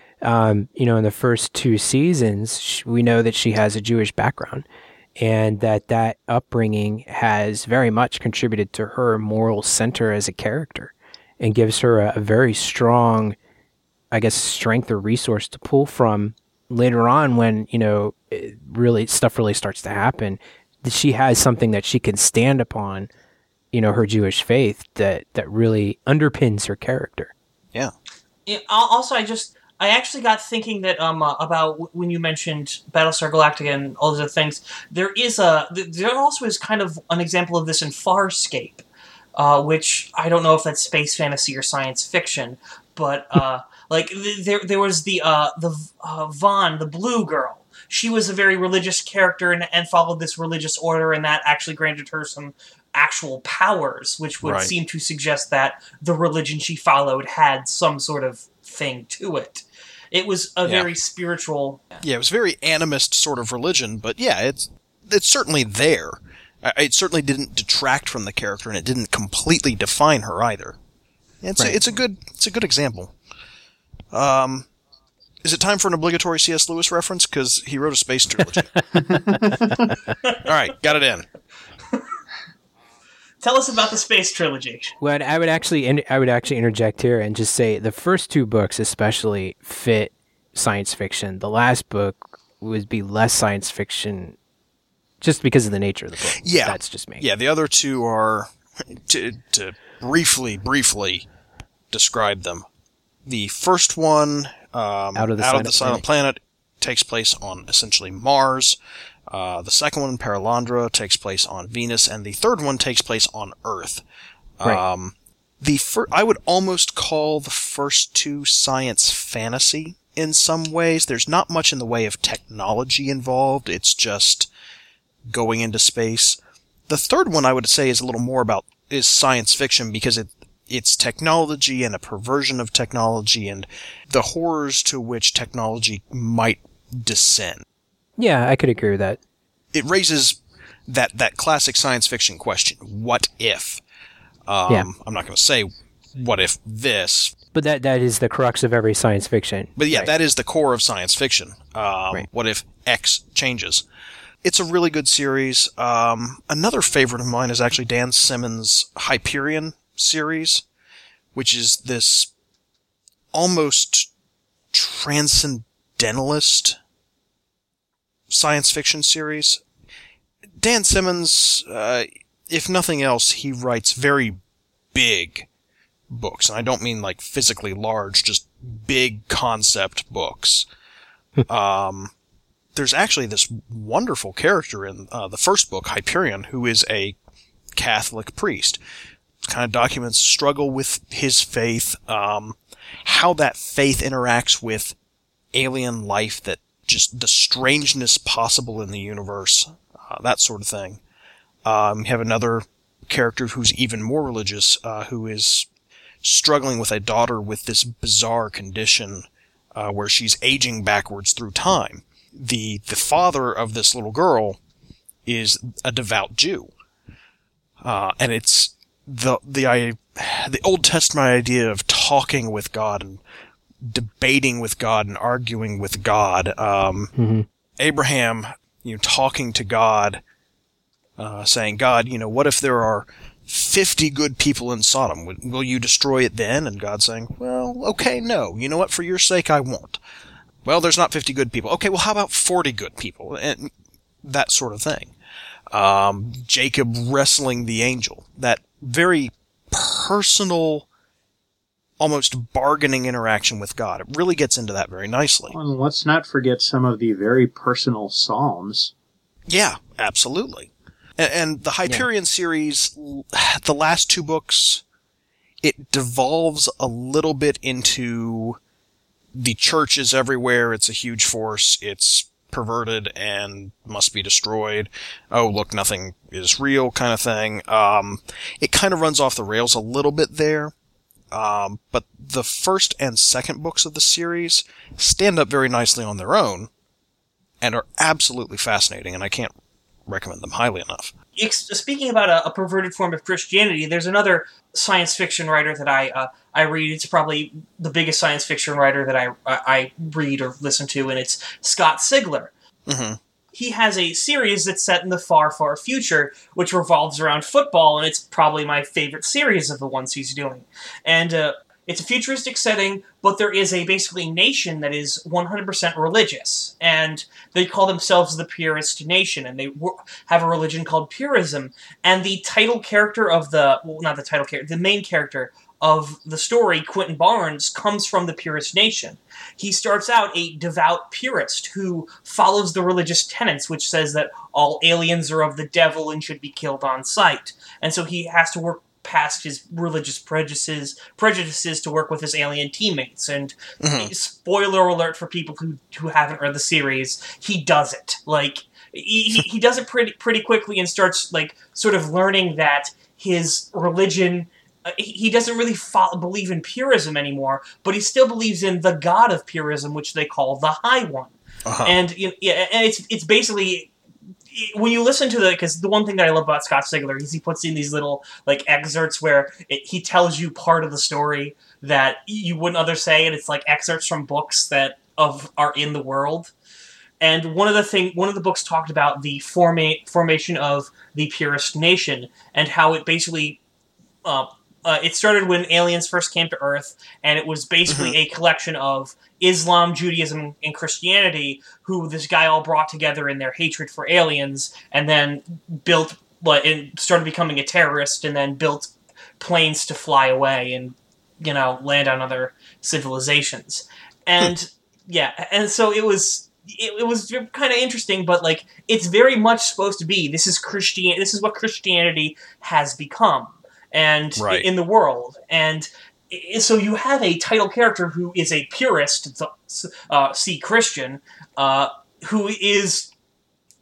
Um, you know, in the first two seasons, sh- we know that she has a Jewish background, and that that upbringing has very much contributed to her moral center as a character and gives her a, a very strong, I guess, strength or resource to pull from later on when, you know, it really stuff really starts to happen. She has something that she can stand upon, you know, her Jewish faith that, that really underpins her character. Yeah. Yeah, also, I just, I actually got thinking that um uh, about when you mentioned Battlestar Galactica and all those other things, there is a, there also is kind of an example of this in Farscape, uh, which I don't know if that's space fantasy or science fiction, but uh, like th- there there was the uh, the uh, Vaughn, the blue girl. She was a very religious character and, and followed this religious order, and that actually granted her some actual powers, which would right. seem to suggest that the religion she followed had some sort of thing to it. It was a yeah. very spiritual... Yeah, it was a very animist sort of religion, but yeah, it's it's certainly there. It certainly didn't detract from the character, and it didn't completely define her either. It's right. a, it's a good it's a good example. Um, is it time for an obligatory C S Lewis reference? Because he wrote a space trilogy. All right, got it in. Tell us about the space trilogy. Well, I would actually, I would actually interject here and just say the first two books especially fit science fiction. The last book would be less science fiction, just because of the nature of the book. Yeah, that's just me. Yeah, the other two are to, to briefly, briefly describe them. The first one, um, Out of the Out Silent of the Silent Planet, takes place on essentially Mars. Uh, the second one, Paralandra, takes place on Venus, and the third one takes place on Earth. Right. Um, the fir- I would almost call the first two science fantasy in some ways. There's not much in the way of technology involved. It's just going into space. The third one I would say is a little more about is science fiction because it it's technology and a perversion of technology and the horrors to which technology might descend. Yeah, I could agree with that. It raises that, that classic science fiction question, what if? Um, yeah. I'm not going to say what if this? But that that is the crux of every science fiction. But yeah, right. that is the core of science fiction. Um, right. What if X changes? It's a really good series. Um, another favorite of mine is actually Dan Simmons' Hyperion series, which is this almost transcendentalist science fiction series. Dan Simmons, uh, if nothing else, he writes very big books. And I don't mean like physically large, just big concept books. um, there's actually this wonderful character in uh, the first book, Hyperion, who is a Catholic priest. Kind of documents struggle with his faith, um, how that faith interacts with alien life, that just the strangeness possible in the universe, uh, that sort of thing. Um, you have another character who's even more religious, uh, who is struggling with a daughter with this bizarre condition, uh, where she's aging backwards through time. The, the father of this little girl is a devout Jew. Uh, and it's the, the, I, the Old Testament idea of talking with God and debating with God and arguing with God. Um, mm-hmm. Abraham, you know, talking to God, uh, saying, God, you know, what if there are fifty good people in Sodom? Will you destroy it then? And God saying, well, okay, no. You know what? For your sake, I won't. Well, there's not fifty good people. Okay, well, how about forty good people? And that sort of thing. Um, Jacob wrestling the angel. That very personal, almost bargaining interaction with God. It really gets into that very nicely. Well, let's not forget some of the very personal Psalms. Yeah, absolutely. And, and the Hyperion yeah. series, the last two books, it devolves a little bit into the church is everywhere, it's a huge force, it's perverted and must be destroyed. Oh, look, nothing is real kind of thing. Um, it kind of runs off the rails a little bit there. Um, but the first and second books of the series stand up very nicely on their own and are absolutely fascinating, and I can't recommend them highly enough. Speaking about a, a perverted form of Christianity, there's another science fiction writer that I uh, I read. It's probably the biggest science fiction writer that I I read or listen to, and it's Scott Sigler. Mm-hmm. He has a series that's set in the far, far future, which revolves around football, and it's probably my favorite series of the ones he's doing. And uh, it's a futuristic setting, but there is a basically nation that is one hundred percent religious, and they call themselves the Purist Nation, and they w- have a religion called Purism. And the title character of the, well, not the title character, the main character of the story, Quentin Barnes, comes from the Purist Nation. He starts out a devout purist who follows the religious tenets, which says that all aliens are of the devil and should be killed on sight. And so he has to work past his religious prejudices prejudices to work with his alien teammates. And mm-hmm. spoiler alert for people who, who haven't read the series, he does it. Like, he, he does it pretty pretty quickly and starts, like, sort of learning that his religion... Uh, he doesn't really follow, believe in purism anymore, but he still believes in the god of purism, which they call the High One. Uh-huh. And you know, yeah, and it's it's basically, when you listen to the, because the one thing that I love about Scott Sigler is he puts in these little like excerpts where it, he tells you part of the story that you wouldn't otherwise say, and it's like excerpts from books that of are in the world. And one of the thing, one of the books talked about the forma- formation of the Purist Nation and how it basically. Uh, Uh, it started when aliens first came to Earth, and it was basically mm-hmm. a collection of Islam, Judaism, and Christianity, who this guy all brought together in their hatred for aliens, and then built, what, and started becoming a terrorist, and then built planes to fly away and, you know, land on other civilizations. And, yeah, and so it was... It, it was kind of interesting, but like it's very much supposed to be. This is Christian. This is what Christianity has become. And right. in the world, and so you have a title character who is a purist, uh, see Christian, uh, who is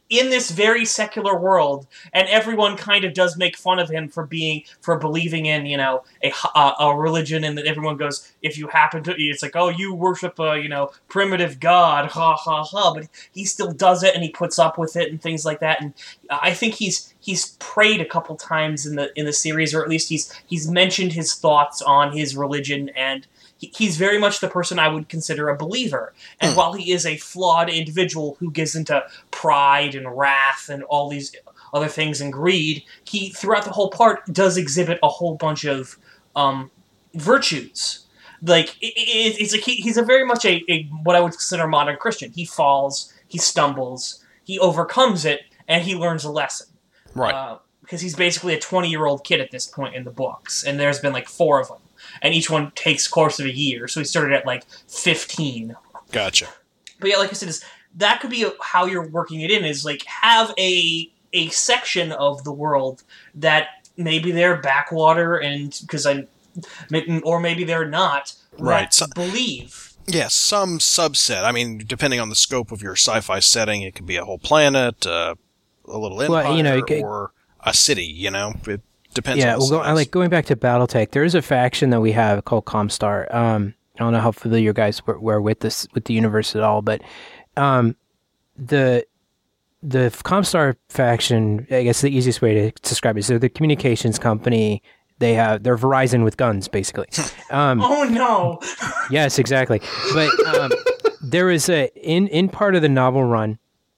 in this very secular world, and everyone kind of does make fun of him for being for believing in, you know, a a, a religion, and that everyone goes, if you happen to, it's like, oh, you worship a, you know, primitive god, ha ha ha. But he still does it, and he puts up with it, and things like that. And I think he's he's prayed a couple times in the in the series, or at least he's he's mentioned his thoughts on his religion, and he's very much the person I would consider a believer. And mm. while he is a flawed individual who gets into pride and wrath and all these other things and greed, he, throughout the whole part, does exhibit a whole bunch of um, virtues. Like, it, it, it's like he, he's a very much a, a what I would consider a modern Christian. He falls, he stumbles, he overcomes it, and he learns a lesson. Right. Uh, because he's basically a twenty-year-old kid at this point in the books, and there's been like four of them. And each one takes course of a year, so he started at like fifteen. Gotcha. But yeah, like I said, is that could be how you're working it in, is like have a a section of the world that maybe they're backwater, and because I, or maybe they're not, right? So, believe. Yes, yeah, some subset. I mean, depending on the scope of your sci-fi setting, it could be a whole planet, uh, a little empire, well, you know, it, or a city. You know, it depends. Yeah, on the well, go, like going back to BattleTech, there is a faction that we have called Comstar. Um, I don't know how familiar you guys were, were with this with the universe at all, but um, the the Comstar faction, I guess the easiest way to describe it is they're the communications company. They have they're Verizon with guns, basically. Um, oh no! Yes, exactly. But um, there was a in in part of the novel run,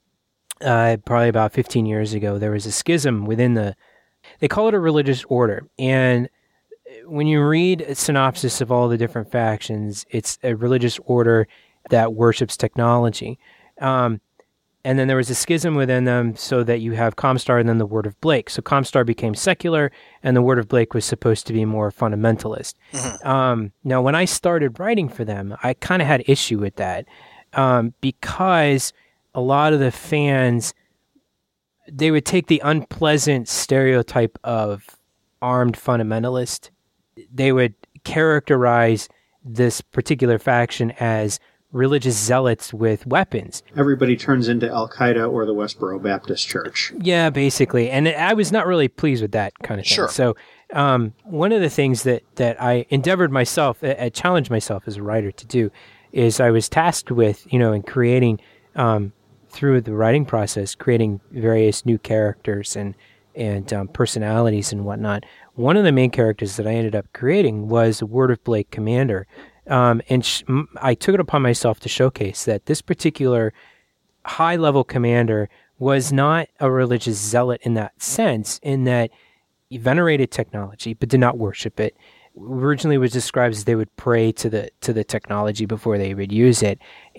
uh, probably about fifteen years ago, there was a schism within the. They call it a religious order, and when you read a synopsis of all the different factions, it's a religious order that worships technology. Um, and then there was a schism within them so that you have Comstar and then the Word of Blake. So Comstar became secular, and the Word of Blake was supposed to be more fundamentalist. Mm-hmm. Um, now, when I started writing for them, I kind of had issue with that um, because a lot of the fans, they would take the unpleasant stereotype of armed fundamentalist. They would characterize this particular faction as religious zealots with weapons. Everybody turns into Al-Qaeda or the Westboro Baptist Church. Yeah, basically. And I was not really pleased with that kind of thing. Sure. So um, one of the things that, that I endeavored myself, I challenged myself as a writer to do, is I was tasked with, you know, in creating, um, through the writing process, creating various new characters and, and um, personalities and whatnot. One of the main characters that I ended up creating was a Word of Blake commander. Um, and sh- I took it upon myself to showcase that this particular high-level commander was not a religious zealot in that sense, in that he venerated technology but did not worship it. Originally, it was described as they would pray to the to the technology before they would use it.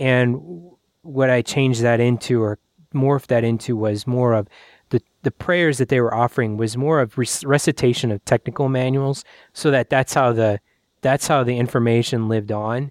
And what I changed that into, or morphed that into, was more of the the prayers that they were offering was more of rec- recitation of technical manuals, so that that's how the That's how the information lived on.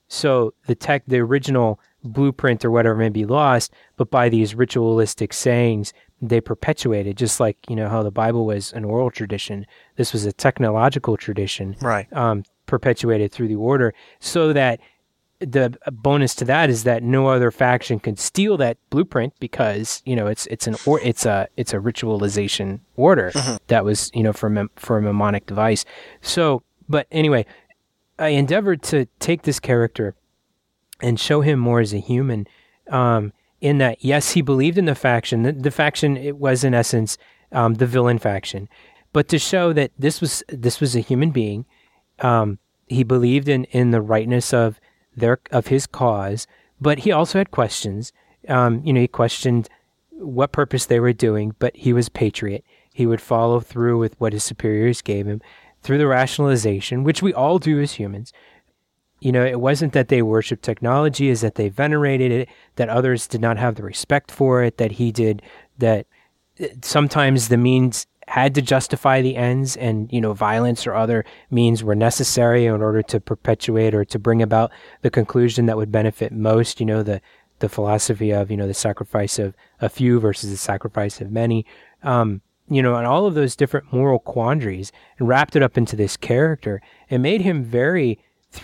So the tech, the original blueprint or whatever may be lost, but by these ritualistic sayings, they perpetuated, just like, you know, how the Bible was an oral tradition. This was a technological tradition, right? Um, perpetuated through the order, so that the bonus to that is that no other faction could steal that blueprint, because, you know, it's it's an or it's a it's a ritualization order mm-hmm. that was, you know, for mem- for a mnemonic device. So, but anyway. I endeavored to take this character and show him more as a human, um, in that, yes, he believed in the faction. The, the faction, it was in essence um, the villain faction, but to show that this was this was a human being. Um, he believed in, in the rightness of their of his cause, but he also had questions. Um, you know, he questioned what purpose they were doing, but he was a patriot. He would follow through with what his superiors gave him, through the rationalization, which we all do as humans. You know, it wasn't that they worshiped technology, is that they venerated it, that others did not have the respect for it, that he did, that sometimes the means had to justify the ends, and, you know, violence or other means were necessary in order to perpetuate or to bring about the conclusion that would benefit most, you know, the, the philosophy of, you know, the sacrifice of a few versus the sacrifice of many. Um, You know, and all of those different moral quandaries, and wrapped it up into this character and made him very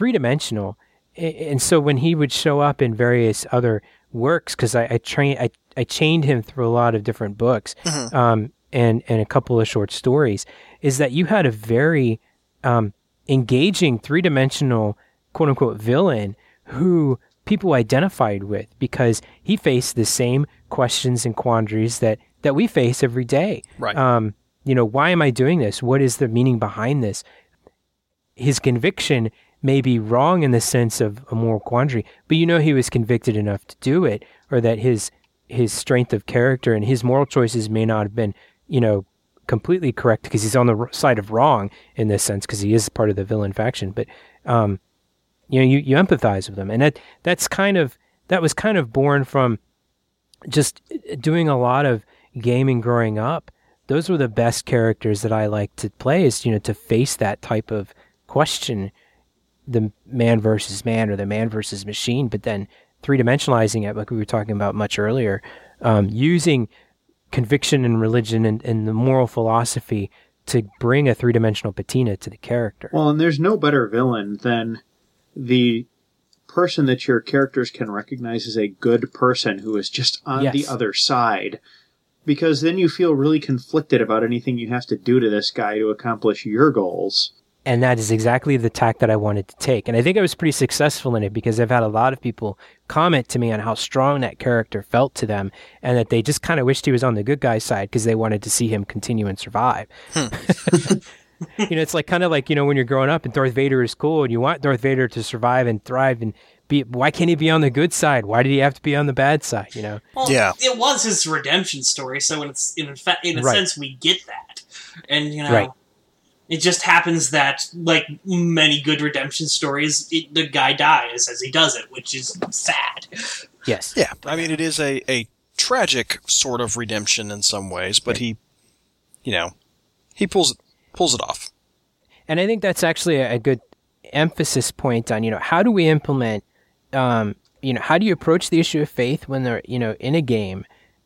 three-dimensional. And so when he would show up in various other works, because I, I train, I, I chained him through a lot of different books, Mhm. um, and and a couple of short stories, is that you had a very um, engaging three dimensional quote unquote villain who people identified with because he faced the same questions and quandaries that that we face every day. Right. Um, you know, why am I doing this? What is the meaning behind this? His conviction may be wrong in the sense of a moral quandary, but you know he was convicted enough to do it, or that his his strength of character and his moral choices may not have been, you know, completely correct because he's on the r- side of wrong in this sense because he is part of the villain faction. But um, you know, you, you empathize with him, and that that's kind of that was kind of born from just doing a lot of gaming growing up. Those were the best characters that I like to play, is, you know, to face that type of question, the man versus man or the man versus machine, but then three-dimensionalizing it, like we were talking about much earlier, um, using conviction and religion and, and the moral philosophy to bring a three-dimensional patina to the character. Well, and there's no better villain than the person that your characters can recognize as a good person who is just on Yes. the other side. Because then you feel really conflicted about anything you have to do to this guy to accomplish your goals. And that is exactly the tack that I wanted to take. And I think I was pretty successful in it because I've had a lot of people comment to me on how strong that character felt to them and that they just kind of wished he was on the good guy's side because they wanted to see him continue and survive. You know, it's like kind of like, you know, when you're growing up and Darth Vader is cool and you want Darth Vader to survive and thrive and be, why can't he be on the good side? Why did he have to be on the bad side, you know? Well, Yeah. it was his redemption story, so in, its, in, fa- in a Right. sense, we get that. And, you know, Right. it just happens that, like many good redemption stories, it, the guy dies as he does it, which is sad. Yes. Yeah, I mean, it is a, a tragic sort of redemption in some ways, but he, you know, he pulls it, pulls it off. And I think that's actually a, a good emphasis point on, you know, how do we implement, um, you know, how do you approach the issue of faith when they're, you know, in a game?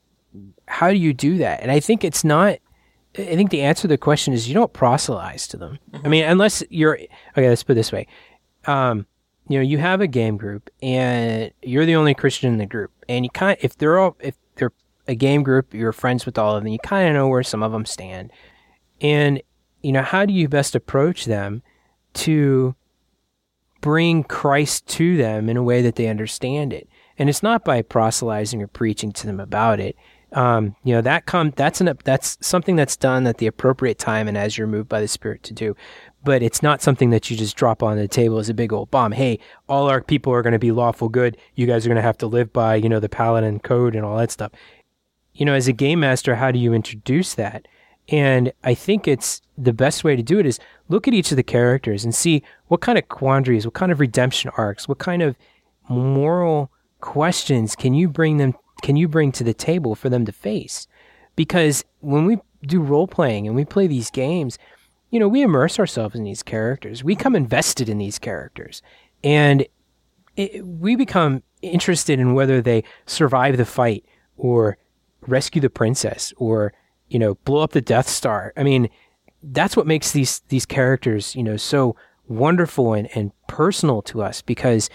How do you do that? And I think it's not, I think the answer to the question is you don't proselytize to them. I mean, unless you're, okay, let's put it this way. Um, you know, you have a game group and you're the only Christian in the group. And you kind of, if they're all, if they're a game group, you're friends with all of them, you kind of know where some of them stand. And, you know, how do you best approach them to bring Christ to them in a way that they understand it? And it's not by proselytizing or preaching to them about it. Um, you know, that come that's an that's something that's done at the appropriate time and as you're moved by the Spirit to do. But it's not something that you just drop on the table as a big old bomb. Hey, all our people are going to be lawful good. You guys are going to have to live by, you know, the Paladin code and all that stuff. You know, as a game master, how do you introduce that? And I think it's the best way to do it is look at each of the characters and see what kind of quandaries, what kind of redemption arcs, what kind of moral questions can you bring them, can you bring to the table for them to face? Because when we do role playing and we play these games, you know, we immerse ourselves in these characters. We become invested in these characters, and it, we become interested in whether they survive the fight or rescue the princess or, you know, blow up the Death Star. I mean, that's what makes these these characters, you know, so wonderful and, and personal to us because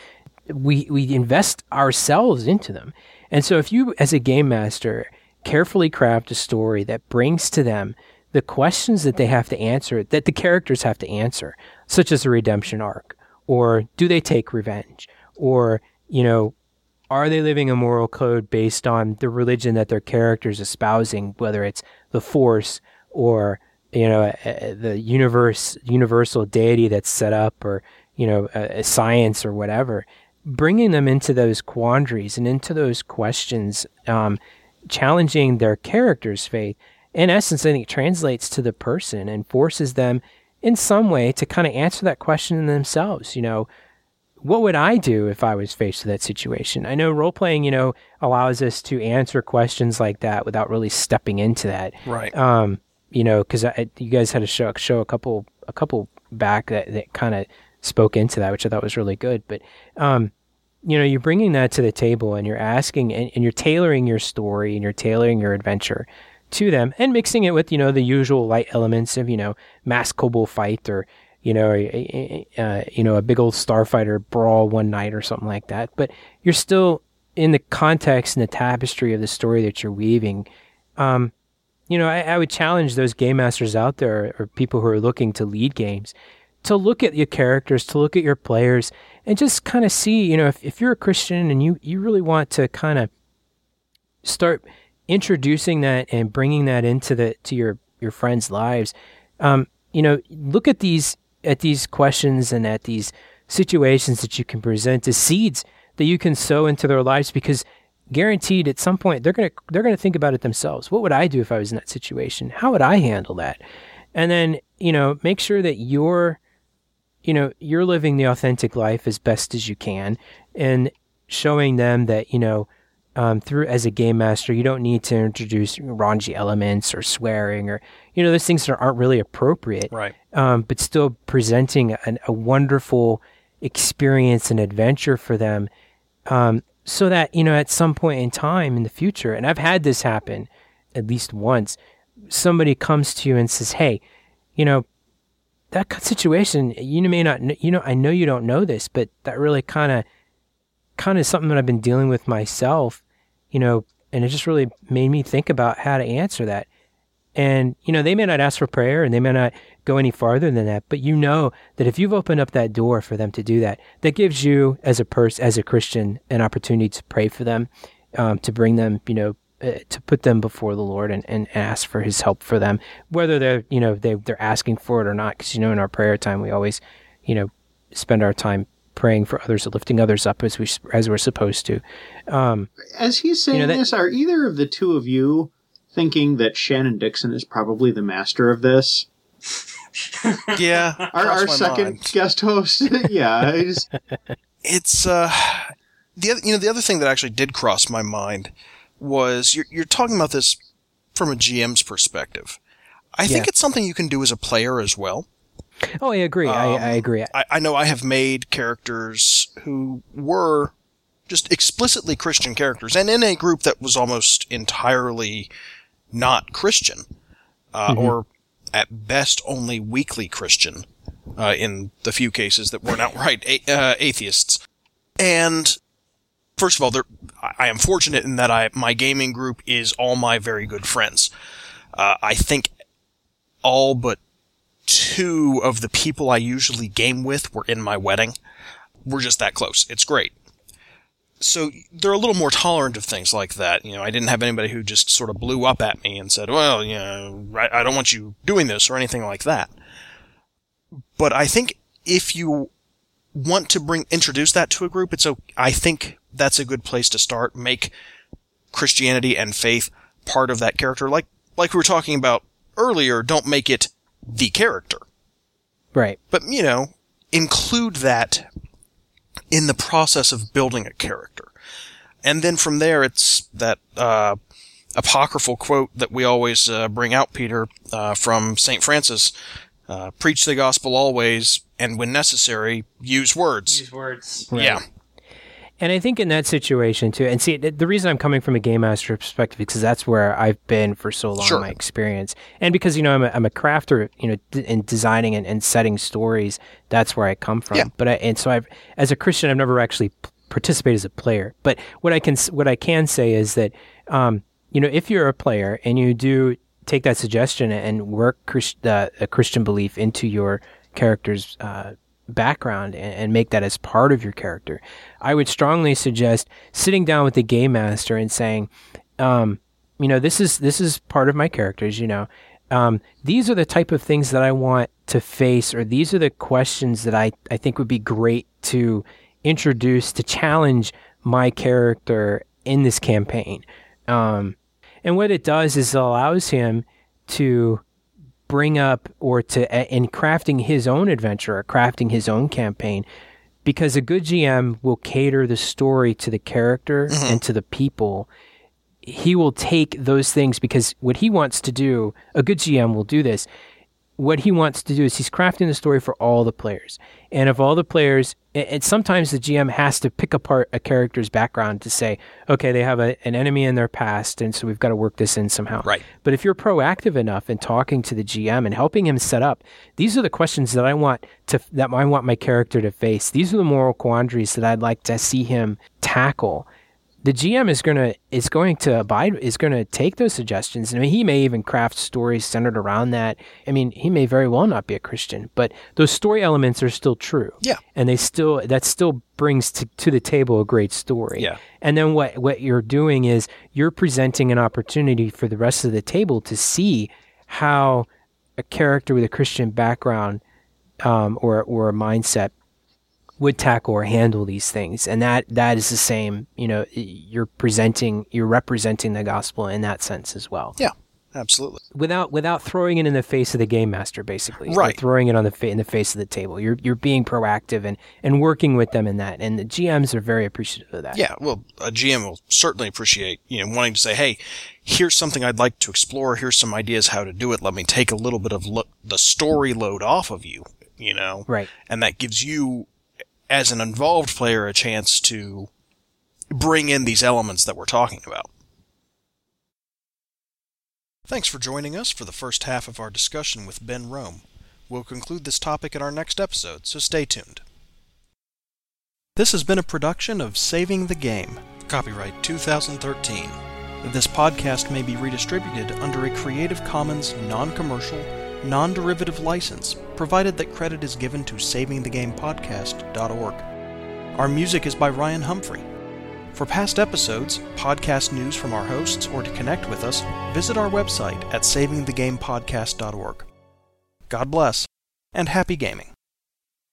we we invest ourselves into them. And so if you, as a game master, carefully craft a story that brings to them the questions that they have to answer, that the characters have to answer, such as a redemption arc, or do they take revenge, or, you know, are they living a moral code based on the religion that their characters espousing, whether it's the Force or, you know, a, a, the universe, universal deity that's set up, or, you know, a, a science or whatever. Bringing them into those quandaries and into those questions, um, challenging their character's faith, in essence, I think translates to the person and forces them in some way to kind of answer that question themselves. You know, what would I do if I was faced with that situation? I know role playing, you know, allows us to answer questions like that without really stepping into that. Right. Um, you know, because you guys had a show, show a couple, a couple back that, that kind of spoke into that, which I thought was really good. But, um, you know, you're bringing that to the table and you're asking and, and you're tailoring your story and you're tailoring your adventure to them and mixing it with, you know, the usual light elements of, you know, mass kobold fight or, you know, a, a, uh, you know, a big old starfighter brawl one night or something like that. But you're still in the context and the tapestry of the story that you're weaving, um, you know, I, I would challenge those game masters out there or people who are looking to lead games to look at your characters, to look at your players, and just kind of see, you know, if, if you're a Christian and you, you really want to kind of start introducing that and bringing that into the to your, your friends' lives, um, you know, look at these at these questions and at these situations that you can present as seeds that you can sow into their lives, because guaranteed at some point they're gonna they're gonna think about it themselves. What would I do if I was in that situation? How would I handle that? And then, you know, make sure that you're, you know, you're living the authentic life as best as you can, and showing them that, you know, um, through as a game master, you don't need to introduce raunchy elements or swearing or, you know, those things that aren't really appropriate. Right. Um, but still presenting an, a wonderful experience and adventure for them. Um, so that, you know, at some point in time in the future, and I've had this happen at least once, somebody comes to you and says, hey, you know, that situation, you may not, kn- you know, I know you don't know this, but that really kind of, kind of something that I've been dealing with myself, you know, and it just really made me think about how to answer that. And, you know, they may not ask for prayer and they may not go any farther than that, but you know that if you've opened up that door for them to do that, that gives you as a person, as a Christian, an opportunity to pray for them, um, to bring them, you know, uh, to put them before the Lord and, and ask for his help for them, whether they're, you know, they, they're asking for it or not. Because, you know, in our prayer time, we always, you know, spend our time praying for others, lifting others up as we, as we're supposed to. Um, as he's saying you know, that, this, are either of the two of you thinking that Shannon Dixon is probably the master of this? Yeah. Our, our second mind. guest host. Yeah. It's, it's uh, the other, you know, the other thing that actually did cross my mind was you're, you're talking about this from a G M's perspective. I think yeah. it's something you can do as a player as well. Oh, I agree. Um, I, I agree. I, I know I have made characters who were just explicitly Christian characters, and in a group that was almost entirely not Christian, uh, mm-hmm. or at best only weakly Christian, uh, in the few cases that weren't outright a- uh, atheists. And first of all, I am fortunate in that I my gaming group is all my very good friends. Uh, I think all but two of the people I usually game with were in my wedding. We're just that close. It's great. So they're a little more tolerant of things like that. You know, I didn't have anybody who just sort of blew up at me and said, well, you know, I don't want you doing this or anything like that. But I think if you want to bring, introduce that to a group, it's okay. I think that's a good place to start. Make Christianity and faith part of that character. Like, like we were talking about earlier, don't make it the character. Right. But, you know, include that in the process of building a character. And then from there, it's that uh, apocryphal quote that we always uh, bring out, Peter, uh, from Saint Francis, uh, preach the gospel always, and when necessary, use words. Use words. Right. Yeah. And I think in that situation, too, and see, the reason I'm coming from a game master perspective is because that's where I've been for so long, sure. my experience. And because, you know, I'm a, I'm a crafter, you know, d- in designing and, and setting stories, that's where I come from. Yeah. But I, and so I've, as a Christian, I've never actually p- participated as a player. But what I can, what I can say is that, um, you know, if you're a player and you do take that suggestion and work Christ, uh, a Christian belief into your character's, uh, background and, and make that as part of your character, I would strongly suggest sitting down with the game master and saying, um, you know, this is this is part of my characters, you know. Um, these are the type of things that I want to face, or these are the questions that I, I think would be great to introduce to challenge my character in this campaign. Um, and what it does is it allows him to bring up or to in crafting his own adventure or crafting his own campaign, because a good G M will cater the story to the character mm-hmm. and to the people. He will take those things, because what he wants to do, a good G M will do this. What he wants to do is he's crafting the story for all the players. And if all the players, and sometimes the G M has to pick apart a character's background to say, okay, they have a, an enemy in their past, and so we've got to work this in somehow. Right. But if you're proactive enough in talking to the G M and helping him set up, these are the questions that I want to that I want my character to face. These are the moral quandaries that I'd like to see him tackle. the G M is gonna is going to abide is going to take those suggestions. I mean, he may even craft stories centered around that. I mean, he may very well not be a Christian, but those story elements are still true. Yeah, and they still that still brings to, to the table a great story. Yeah, and then what what you're doing is you're presenting an opportunity for the rest of the table to see how a character with a Christian background um, or or a mindset would tackle or handle these things. And that that is the same, you know, you're presenting, you're representing the gospel in that sense as well. Yeah, absolutely. Without without throwing it in the face of the game master, basically. Right. Or throwing it on the fa- in the face of the table. You're you're being proactive and, and working with them in that. And the G Ms are very appreciative of that. Yeah, well, a G M will certainly appreciate, you know, wanting to say, hey, here's something I'd like to explore. Here's some ideas how to do it. Let me take a little bit of lo- the story load off of you, you know. Right. And that gives you, as an involved player, a chance to bring in these elements that we're talking about. Thanks for joining us for the first half of our discussion with Ben Rome. We'll conclude this topic in our next episode, so stay tuned. This has been a production of Saving the Game, copyright two thousand thirteen. This podcast may be redistributed under a Creative Commons non-commercial, non-derivative license, provided that credit is given to saving the game podcast dot org. Our music is by Ryan Humphrey. For past episodes, podcast news from our hosts, or to connect with us, visit our website at saving the game podcast dot org. God bless, and happy gaming.